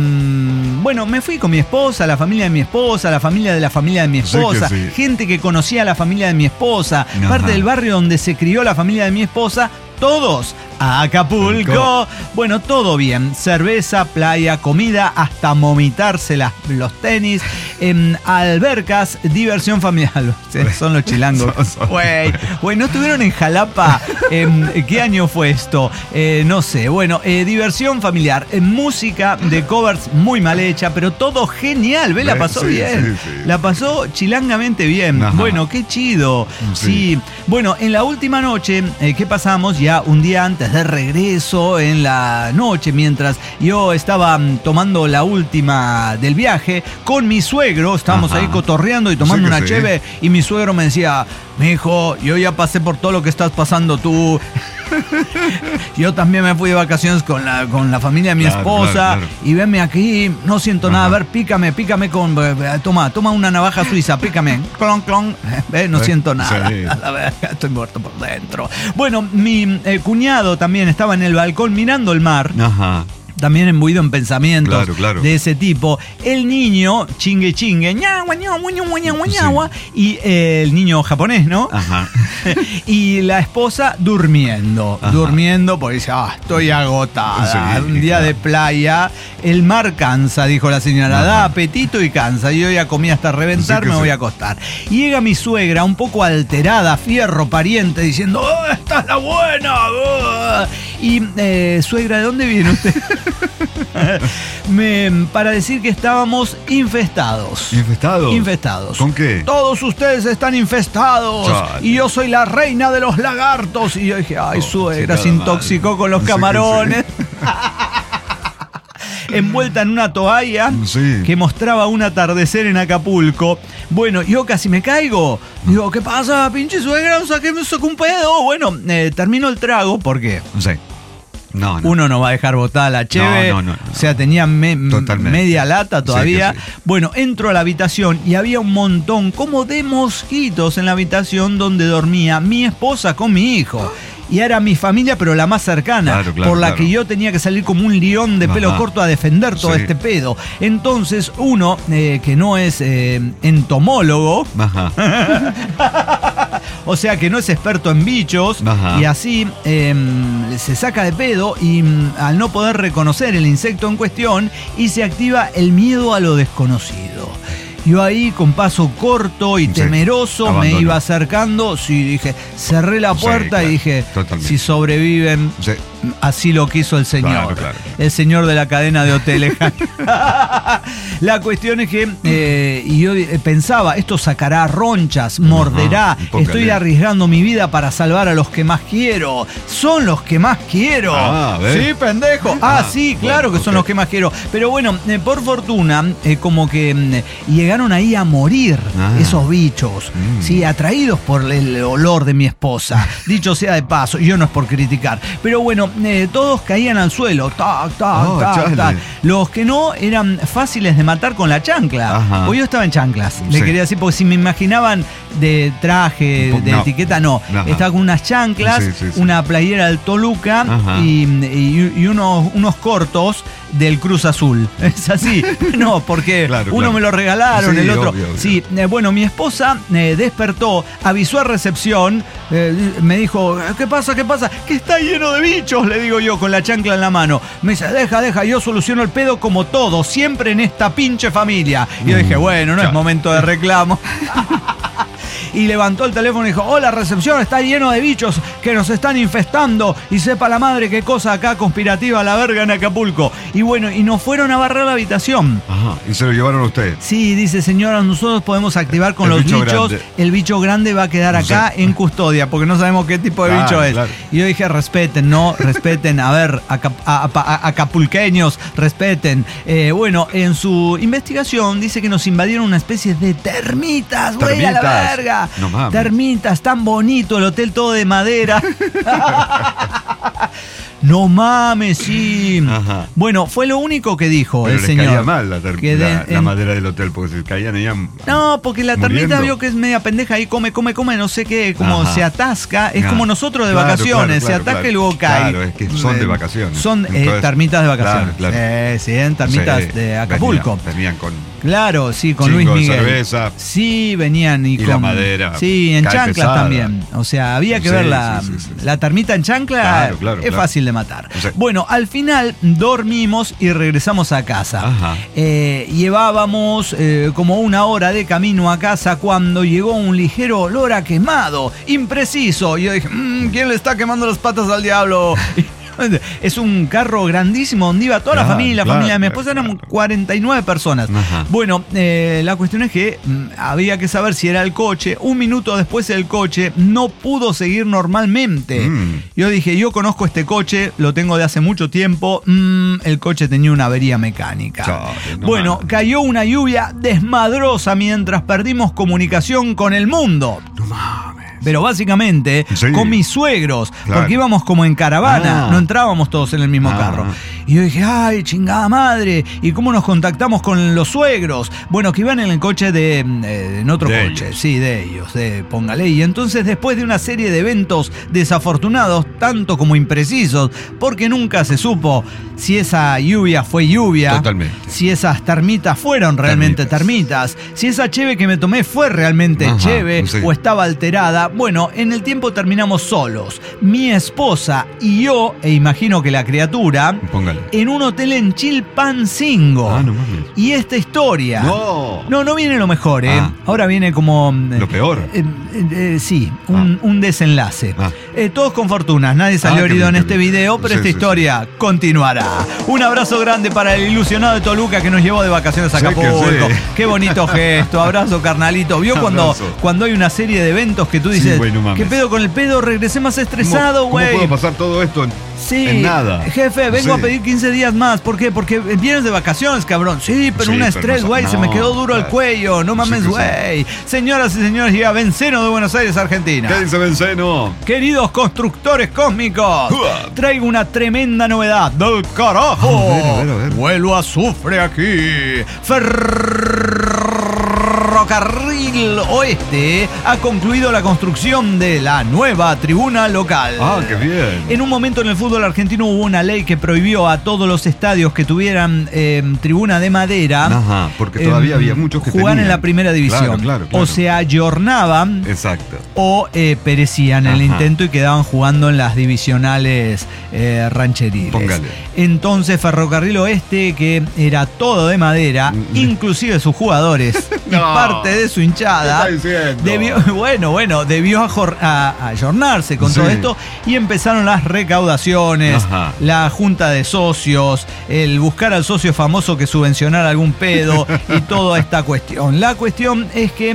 me fui con mi esposa, la familia de mi esposa, la familia de mi esposa, gente que conocía a la familia de mi esposa, parte del barrio donde se crió la familia de mi esposa, todos a Acapulco. Bueno, todo bien. Cerveza, playa, comida, hasta vomitarse los tenis, albercas, diversión familiar. Son los chilangos. Güey, ¿no estuvieron en Jalapa? ¿Qué año fue esto? No sé. Bueno, diversión familiar. Música de covers muy mal hecha, pero todo genial. La pasó bien. La pasó chilangamente bien. Bueno, qué chido. Sí. Bueno, en la última noche, ¿qué pasamos? Ya un día antes de regreso en la noche, mientras yo estaba tomando la última del viaje con mi suegro, estábamos ahí cotorreando y tomando una cheve, y mi suegro me decía: mijo, yo ya pasé por todo lo que estás pasando tú. Yo también me fui de vacaciones con la familia de mi esposa. Y venme aquí, no siento nada. A ver, pícame con... Toma una navaja suiza, pícame. Clon, clon. No siento nada. A ver, estoy muerto por dentro. Bueno, mi cuñado también estaba en el balcón mirando el mar. También imbuido en pensamientos de ese tipo. El niño, chingue, ñagua, ñagua, y el niño japonés, ¿no? Y la esposa durmiendo, porque dice: estoy agotada. Un día de playa, el mar cansa, dijo la señora, da apetito y cansa. Yo ya comí hasta reventar, me voy a acostar. Y llega mi suegra, un poco alterada, fierro pariente, diciendo: ¡esta es la buena! Y, suegra, ¿de dónde viene usted? Para decir que estábamos infestados. ¿Infestados? ¿Con qué? Todos ustedes están infestados. Y yo soy la reina de los lagartos. Y yo dije: ay, suegra, se intoxicó con los camarones. Envuelta en una toalla que mostraba un atardecer en Acapulco. Bueno, yo casi me caigo. Digo: ¿qué pasa, pinche suegra? Me sacó un pedo. Bueno, termino el trago porque... Uno no va a dejar botada la cheve. No. O sea, tenía media lata todavía. Bueno, entro a la habitación y había un montón como de mosquitos en la habitación donde dormía mi esposa con mi hijo. Y era mi familia, pero la más cercana, por la que yo tenía que salir como un león de pelo corto a defender todo este pedo. Entonces uno, que no es entomólogo, o sea que no es experto en bichos, y así se saca de pedo y al no poder reconocer el insecto en cuestión, y se activa el miedo a lo desconocido. Yo ahí, con paso corto y temeroso, me iba acercando. Dije, cerré la puerta y dije: si sobreviven, Así lo quiso el señor. Claro. El señor de la cadena de hoteles. La cuestión es que yo pensaba, esto sacará ronchas, morderá. Estoy arriesgando mi vida para salvar a los que más quiero. Son los que más quiero. Sí, pendejo. Sí, claro que son los que más quiero. Pero bueno, por fortuna, como que llegaron ahí a morir esos bichos. Sí, atraídos por el olor de mi esposa. Dicho sea de paso, yo no es por criticar. Pero bueno, todos caían al suelo. Tac. Los que no eran fáciles de matar con la chancla. Pues yo estaba en chanclas. Le quería decir, porque si me imaginaban de traje, de etiqueta, no. Estaba con unas chanclas, una playera del Toluca y unos cortos del Cruz Azul. Es así. No, porque uno me lo regalaron, el otro. Obvio. Sí, bueno, mi esposa despertó, avisó a recepción, me dijo, ¿qué pasa? Que está lleno de bichos, le digo yo, con la chancla en la mano. Me dice, deja, yo soluciono el pedo como todo, siempre en esta pinche familia. Y yo dije, bueno, no es momento de reclamo. Y levantó el teléfono y dijo, hola, recepción, está lleno de bichos que nos están infestando y sepa la madre qué cosa acá conspirativa la verga en Acapulco. Y bueno, y nos fueron a barrer la habitación. ¿Y se lo llevaron a usted? Sí, dice, señora, nosotros podemos activar con los bichos. Grande. El bicho grande va a quedar acá en custodia porque no sabemos qué tipo de bicho es. Y yo dije, respeten, a ver, acapulqueños, respeten. Bueno, en su investigación dice que nos invadieron una especie de termitas, güey, a la verga. No mames. Termitas, tan bonito, el hotel todo de madera. No mames, sí. Bueno, fue lo único que dijo el señor. Caía mal la madera del hotel, porque se caían y no, porque la termita vio que es media pendeja y come, no sé qué, como se atasca. Es como nosotros de vacaciones, se atasca y luego cae. Claro, es que son de vacaciones. Son termitas de vacaciones. Sí, termitas de Acapulco. Venían con... Claro, sí, con Luis Miguel. Cerveza. Sí, venían y con la madera. Sí, en chanclas pesada. También. O sea, había que ver la termita en chancla. Claro, es fácil de matar. Bueno, al final dormimos y regresamos a casa. Llevábamos como una hora de camino a casa cuando llegó un ligero olor a quemado, impreciso. Y yo dije, ¿quién le está quemando las patas al diablo? Es un carro grandísimo donde iba toda la familia de mi esposa, eran 49 personas. Bueno, la cuestión es que había que saber si era el coche. Un minuto después el coche no pudo seguir normalmente. Yo dije, yo conozco este coche, lo tengo de hace mucho tiempo. El coche tenía una avería mecánica. Bueno, cayó una lluvia desmadrosa mientras perdimos comunicación con el mundo. No mames. Pero básicamente con mis suegros, porque íbamos como en caravana, no entrábamos todos en el mismo carro. Y yo dije, ay, chingada madre, ¿y cómo nos contactamos con los suegros? Bueno, que iban en el coche en otro coche, ellos. Sí, de ellos, póngale. Y entonces después de una serie de eventos desafortunados, tanto como imprecisos, porque nunca se supo si esa lluvia fue lluvia, totalmente, si esas termitas fueron realmente termitas, si esa cheve que me tomé fue realmente cheve o estaba alterada. Bueno, en el tiempo terminamos solos, mi esposa y yo, e imagino que la criatura, en un hotel en Chilpancingo. No mames. Y esta historia... No viene lo mejor, Ahora viene como... ¿Lo peor? Sí, un desenlace. Todos con fortunas, nadie salió herido en este video, pero esta historia continuará. Un abrazo grande para el ilusionado de Toluca que nos llevó de vacaciones a Acapulco. Qué bonito gesto, abrazo, carnalito. ¿Vio cuando hay una serie de eventos que tú dices, ¿qué pedo con el pedo? Regresé más estresado, güey. ¿Cómo puedo pasar todo esto en nada? Jefe, vengo a pedir 15 días más. ¿Por qué? Porque vienes de vacaciones, cabrón. Sí, pero un estrés, güey. Se me quedó duro el cuello. No mames, güey. Señoras y señores, llega Benceno de Buenos Aires, Argentina. ¿Qué dice Benceno? Queridos constructores cósmicos, traigo una tremenda novedad del carajo. A ver. Vuelo a azufre aquí. Ferrocarril Oeste ha concluido la construcción de la nueva tribuna local. ¡Qué bien! En un momento en el fútbol argentino hubo una ley que prohibió a todos los estadios que tuvieran tribuna de madera, porque todavía había muchos que jugar en la primera división. Claro. O se ayornaban o perecían en el intento y quedaban jugando en las divisionales rancheriles. Entonces Ferrocarril Oeste, que era todo de madera, inclusive sus jugadores, y parte de su hinchada debió ayornarse con todo esto y empezaron las recaudaciones, la junta de socios, el buscar al socio famoso que subvencionara algún pedo y toda esta cuestión. La cuestión es que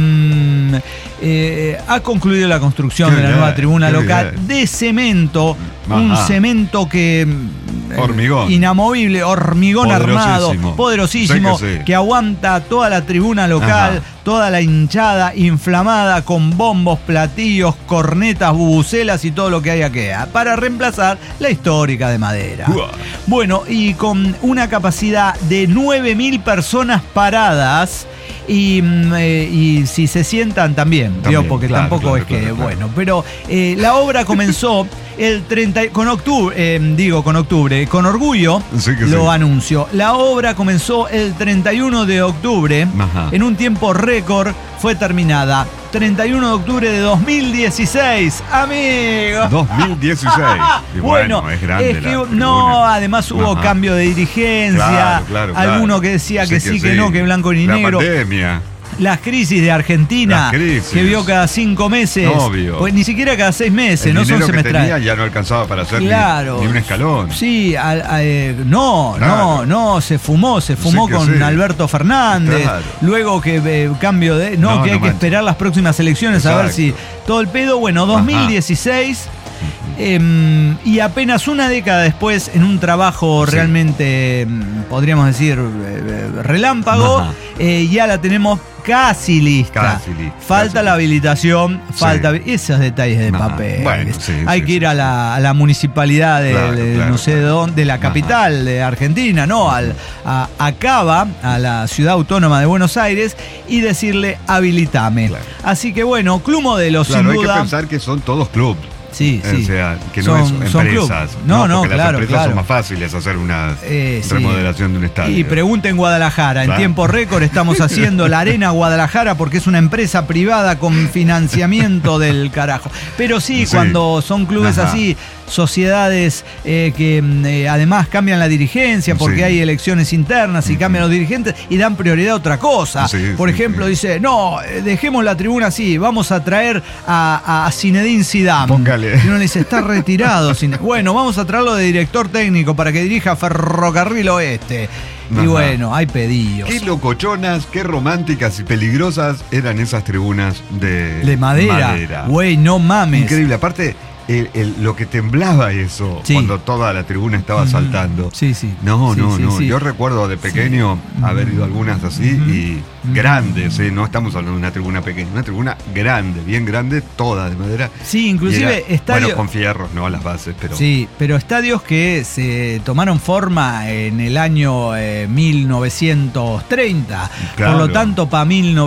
ha concluido la construcción de la nueva tribuna local de cemento, un cemento que hormigón. Inamovible, hormigón armado, poderosísimo, que aguanta toda la tribuna local, toda la hinchada inflamada con bombos, platillos, cornetas, bubucelas y todo lo que haya que para reemplazar la histórica de madera. Bueno, y con una capacidad de 9.000 personas paradas. Y si se sientan también porque tampoco es que, bueno, pero la obra comenzó el 30, con octubre, con orgullo lo anuncio. La obra comenzó el 31 de octubre, en un tiempo récord fue terminada. 31 de octubre de 2016, amigos. 2016. Y bueno, es grande. Es que además hubo cambio de dirigencia. Claro. Alguno que decía que sí, que no, que blanco ni negro. La pandemia. Las crisis de Argentina, que vio cada 5 meses. Obvio. Pues ni siquiera cada 6 meses, el no son semestrales. Que tenía ya no alcanzaba para hacer ni un escalón. Sí, se fumó con Alberto Fernández. Claro. Luego que cambio de. Que hay que esperar las próximas elecciones. Exacto. A ver si todo el pedo. Bueno, 2016. Y apenas una década después, en un trabajo realmente, podríamos decir, relámpago, ya la tenemos casi lista. Falta la habilitación, falta esos detalles de papel. Bueno, hay que ir a la municipalidad no sé de dónde, de la capital de Argentina, a Cava, a la ciudad autónoma de Buenos Aires, y decirle habilitame. Claro. Así que bueno, Club Modelo, sin duda. Hay que pensar que son todos clubs. Sí. O sea, que no son empresas. Porque las empresas son más fáciles hacer una remodelación de un estadio. Y pregunten Guadalajara. En tiempo récord estamos haciendo la Arena Guadalajara porque es una empresa privada con financiamiento del carajo. Pero cuando son clubes así, sociedades que además cambian la dirigencia porque hay elecciones internas y cambian los dirigentes y dan prioridad a otra cosa. Por ejemplo, dice, dejemos la tribuna así, vamos a traer a Zinedine Zidane. Y uno le dice, está retirado. Bueno, vamos a traerlo de director técnico para que dirija Ferrocarril Oeste. Y bueno, hay pedidos. Qué locochonas, qué románticas y peligrosas eran esas tribunas de madera. Güey, no mames. Increíble. Aparte, lo que temblaba eso cuando toda la tribuna estaba saltando. No. Yo recuerdo de pequeño haber ido a algunas así y grandes, no estamos hablando de una tribuna pequeña, una tribuna grande, bien grande, toda de madera. Sí, inclusive estadios. Bueno, con fierros, no a las bases, pero. Sí, pero estadios que se tomaron forma en el año 1930. Claro. Por lo tanto, para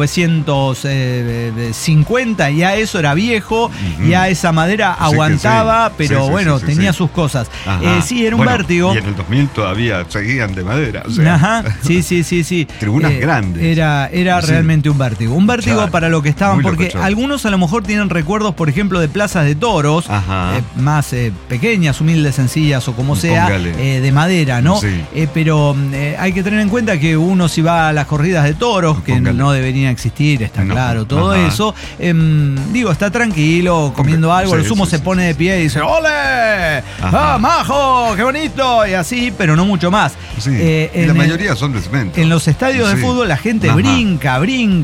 1950 ya eso era viejo, ya esa madera aguantaba, pero tenía sus cosas. Era un vértigo. Y en el 2000 todavía seguían de madera. O sea, sí. Tribunas grandes. Era realmente un vértigo. Un vértigo para lo que estaban, porque algunos a lo mejor tienen recuerdos, por ejemplo, de plazas de toros, más pequeñas, humildes, sencillas o como sea, de madera, ¿no? Pero hay que tener en cuenta que uno si va a las corridas de toros, que no deberían existir, está claro, todo eso, está tranquilo, comiendo algo, lo sumo se pone de pie y dice, ¡ole! ¡Ah, majo! ¡Qué bonito! Y así, pero no mucho más. Y la mayoría son de cemento. En los estadios de fútbol la gente brinca,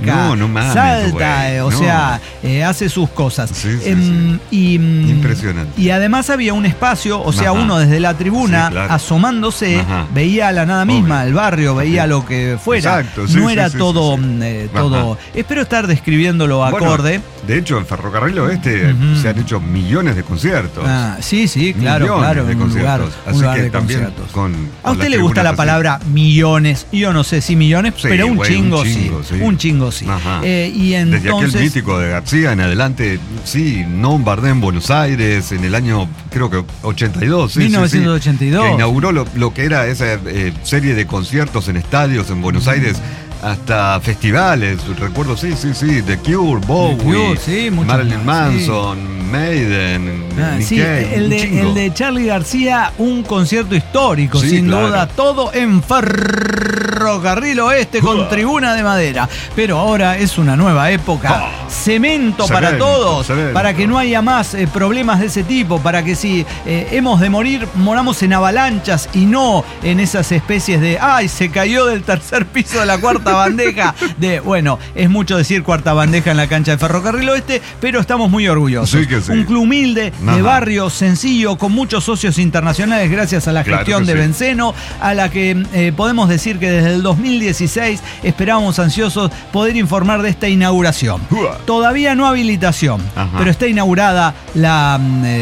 salta, hace sus cosas. Impresionante. Y además había un espacio, uno desde la tribuna, asomándose, veía la nada misma, el barrio, veía lo que fuera. Exacto, no era todo. Espero estar describiéndolo acorde. De hecho, en Ferrocarril Oeste se han hecho millones de conciertos. Claro. Un lugar de conciertos. ¿A usted le gusta la palabra millones? Yo no sé si millones, pero un chingo sí. Y entonces, desde aquel mítico de García en adelante, no bombardé en Buenos Aires en el año, creo que 82. 1982. Que inauguró lo que era esa serie de conciertos en estadios en Buenos Aires, hasta festivales. Recuerdo, sí, The Cure, Bowie, The Cure, sí, Marilyn Manson, Maiden, Nick sí, Cave, el de Charly García, un concierto histórico, Sí, sin claro. duda, todo en Ferrocarril Oeste con tribuna de madera. Pero ahora es una nueva época. Cemento para todos, para que no haya más problemas de ese tipo, para que si hemos de morir, moramos en avalanchas y no en esas especies de ¡ay, se cayó del tercer piso de la cuarta bandeja! Bueno, es mucho decir cuarta bandeja en la cancha de Ferrocarril Oeste, pero estamos muy orgullosos. Sí que sí. Un club humilde, de Ajá. barrio, sencillo, con muchos socios internacionales gracias a la Claro gestión que de sí. Benceno, a la que podemos decir que desde el 2016 esperábamos ansiosos poder informar de esta inauguración. Uah. Todavía no habilitación, Ajá. pero está inaugurada la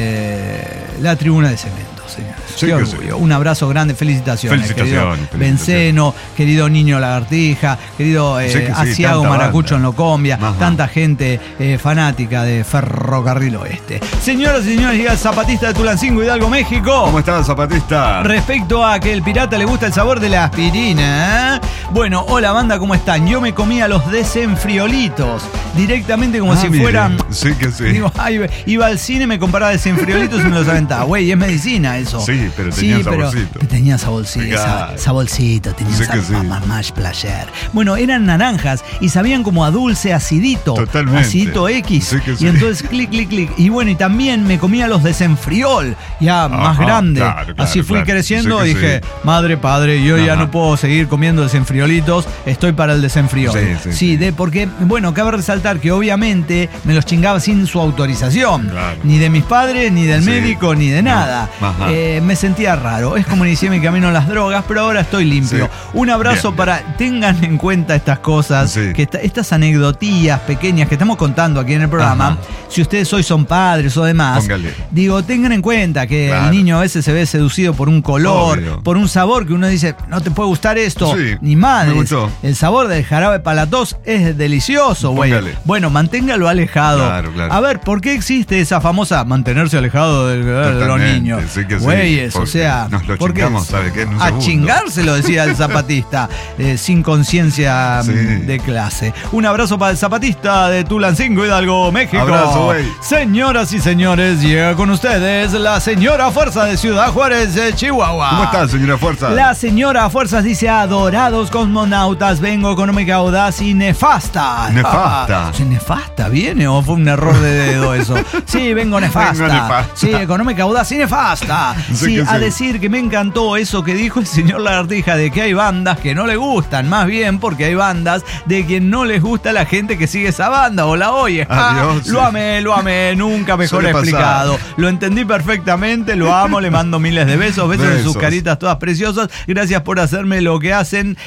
tribuna de cemento, señores. Sí Qué que orgullo. sí. Un abrazo grande, felicitaciones. Felicitaciones, Querido Benceno, querido Niño Lagartija, querido Sí que sí, Asiago tanta Maracucho banda. en Locombia, Ajá. tanta gente fanática de Ferrocarril Oeste. Señoras y señores, llega el zapatista de Tulancingo, Hidalgo, México. ¿Cómo estás, zapatista? Respecto a que el pirata le gusta el sabor de la aspirina, ¿eh? Bueno, hola banda, ¿cómo están? Yo me comía los desenfriolitos directamente como si mire. fueran... Sí que sí. Digo, iba al cine, me compraba desenfriolitos y me los aventaba. Güey, es medicina eso. Sí, pero tenía saborcito. Tenía saborcito, Claro. saborcito, tenía Sí que sí. más placer. Bueno, eran naranjas y sabían como a dulce acidito. Totalmente. Acidito X. Sí que sí. Y entonces clic. Y bueno, y también me comía los desenfriol, ya más grande. claro, Así fui claro. creciendo Sí y que dije, sí. madre, padre, yo ya Ajá. no puedo seguir comiendo desenfriolitos, estoy para el desenfriol. Sí. Porque, bueno, cabe resaltar que obviamente me los chingaba sin su autorización. Claro. Ni de mis padres, ni del Sí. médico, ni de No. nada. Ajá. Me sentía raro. Es como inicié mi camino a las drogas, pero ahora estoy limpio. Sí. Un abrazo Bien, para... Tengan en cuenta estas cosas, Sí. que estas anecdotillas pequeñas que estamos contando aquí en el programa. Ajá. Si ustedes hoy son padres o demás, Póngale. digo, tengan en cuenta que Claro. el niño a veces se ve seducido por un color, Obvio. por un sabor que uno dice, no te puede gustar esto, Sí, ni me madres. gustó. El sabor del jarabe para la tos es delicioso, güey. Póngale. Bueno, manténgalo alejado. Claro. A ver, ¿por qué existe esa famosa mantenerse alejado de los Totalmente, niños? sí que sí, Güeyes, o porque sea, nos lo porque chingamos, ¿sabe qué? En un a segundo. chingárselo, decía el zapatista, sin conciencia Sí. de clase. Un abrazo para el zapatista de Tulancingo, Hidalgo, México. Abrazo, güey. Señoras y señores, llega con ustedes la señora Fuerza de Ciudad Juárez, Chihuahua. ¿Cómo estás, señora Fuerza? La señora Fuerzas dice: adorados cosmonautas, vengo económica, audaz y nefasta. Nefasta. Sí, ¿nefasta viene o fue un error de dedo eso? Sí, vengo nefasta. Vengo nefasta. Sí, económica, audaz y nefasta. Sí Sí, que a sí. decir que me encantó eso que dijo el señor Lagartija de que hay bandas que no le gustan, más bien porque hay bandas de quien no les gusta la gente que sigue esa banda o la oye. Adiós, sí. Lo amé, nunca mejor Suele pasar. explicado. Lo entendí perfectamente, lo amo, le mando miles de besos en sus Besos. caritas todas preciosas. Gracias por hacerme lo que hacen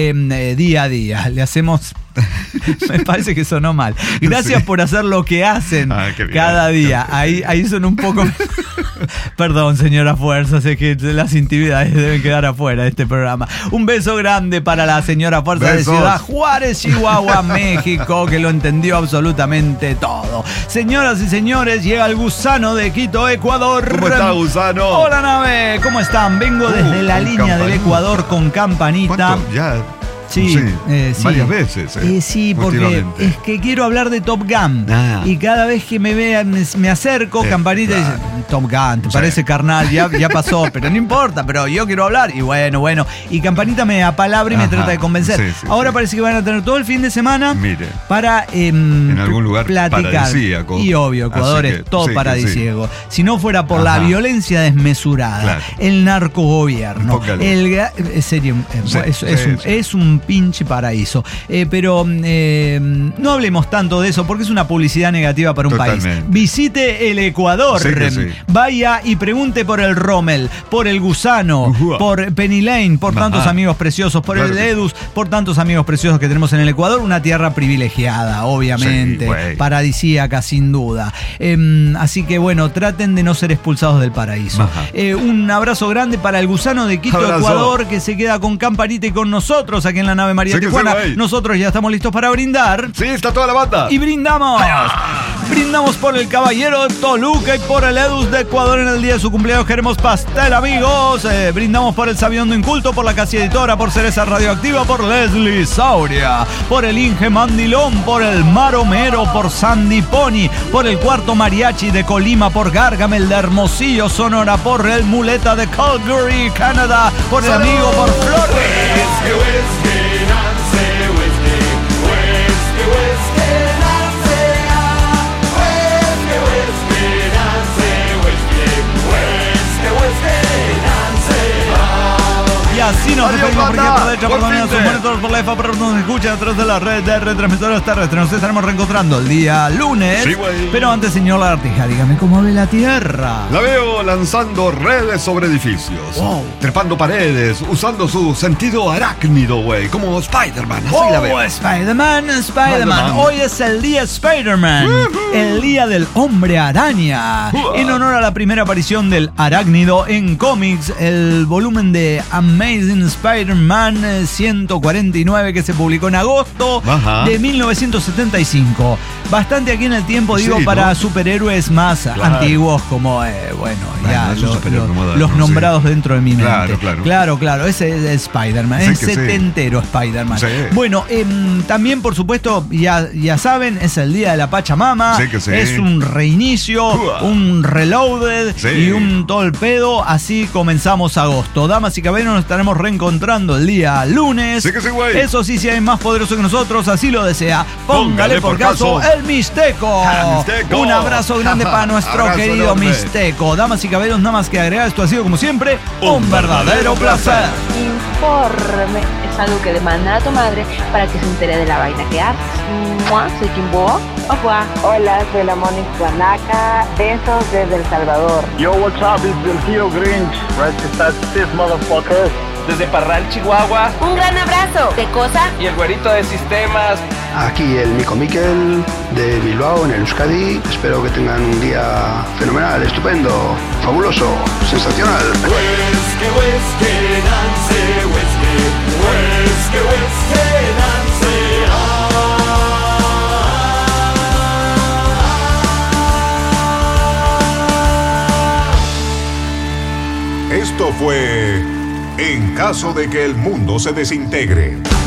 día a día. Le hacemos... Me parece que sonó mal. Gracias Sí. por hacer lo que hacen Qué bien. cada día. Ahí son un poco... Perdón, señora Fuerza, sé que las intimidades deben quedar afuera de este programa. Un beso grande para la señora Fuerza Besos. de Ciudad Juárez, Chihuahua, México, que lo entendió absolutamente todo. Señoras y señores, llega el gusano de Quito, Ecuador. ¿Cómo está, gusano? Hola, nave, ¿cómo están? Vengo desde la con línea del campanita. Ecuador con campanita. ¿Cuánto? Ya. Sí, sí, sí. varias veces. Sí, porque últimamente. es que quiero hablar de Top Gun. Ah. Y cada vez que me vean, me acerco, campanita y claro. dice, Top Gun, te Sí. parece carnal, ya pasó, pero no importa, pero yo quiero hablar. Y bueno. Y campanita me apalabra y me Ajá. trata de convencer. Sí, Ahora sí. parece que van a tener todo el fin de semana Mire. para En algún lugar platicar. paradisíaco. Y obvio, Ecuador Así es que todo sí que paradisíaco. Si no fuera por la Ajá. violencia desmesurada, Claro. el narcogobierno, Póngale. es serio, Sí, sí. es un pinche paraíso. Pero no hablemos tanto de eso porque es una publicidad negativa para un país. Totalmente. Visite el Ecuador. Sí que sí. Vaya y pregunte por el Rommel, por el Gusano, Ujua. por Penny Lane, por tantos Ajá. amigos preciosos, por Claro el que sí. Edus, por tantos amigos preciosos que tenemos en el Ecuador. Una tierra privilegiada, obviamente. Sí, güey. Paradisíaca, sin duda. Así que bueno, traten de no ser expulsados del paraíso. Ajá. Un abrazo grande para el Gusano de Quito, Abrazo. Ecuador, que se queda con campanita y con nosotros aquí en la nave María Sí que sí, Tijuana. güey. Nosotros ya estamos listos para brindar. Sí, está toda la banda. Y brindamos. Brindamos por el Caballero de Toluca y por el Edus de Ecuador en el día de su cumpleaños. Queremos pastel, amigos. Brindamos por el Sabiondo Inculto, por la Casa Editora, por Cereza Radioactiva, por Leslie Sauria, por el Inge Mandilón, por el Maromero, por Sandy Pony, por el Cuarto Mariachi de Colima, por Gargamel de Hermosillo, Sonora, por el Muleta de Calgary, Canadá, por el amigo, por Flores. Y así nos despedimos por ejemplo de hecho por todos por la EFA, pero nos escuchan a través de la red de retransmisores terrestres. Nos estaremos reencontrando el día lunes. Sí, güey. Pero antes, señor Lagartija, dígame cómo ve la Tierra. La veo lanzando redes sobre edificios, trepando paredes, usando su sentido arácnido, güey, como Spider-Man, así la veo. Spider-Man. Hoy es el día Spider-Man, el día del hombre araña. En honor a la primera aparición del arácnido en cómics, el volumen de Amazing Spider-Man 149 que se publicó en agosto de 1975. Bastante aquí en el tiempo, digo, sí, para superhéroes más antiguos como, los nombrados dentro de mi mente. Claro, ese es Spider-Man, es setentero Spider-Man. Sí. Bueno, también, por supuesto, ya saben, es el día de la Pachamama. Es un reinicio, un reloaded y un todo el pedo. Así comenzamos agosto. Damas y caballeros, nos estaremos reencontrando el día lunes. Eso sí, si hay más poderoso que nosotros, así lo desea, póngale por caso el Mixteco. Un abrazo grande para nuestro querido Mixteco. Damas y caballeros, nada más que agregar, esto ha sido como siempre un verdadero placer. Informe es algo que le manda a tu madre para que se entere de la vaina que haces. Soy Kimbo. Hola, soy la Monique Guanaca. Besos desde El Salvador. Yo, what's up? It's el tío Grinch. Right to start this motherfucker. Desde Parral, Chihuahua. Un gran abrazo de Cosa y el güerito de Sistemas. Aquí el Mico Miquel de Bilbao en el Euskadi. Espero que tengan un día fenomenal, estupendo, fabuloso, sensacional. Esto fue En caso de que el mundo se desintegre.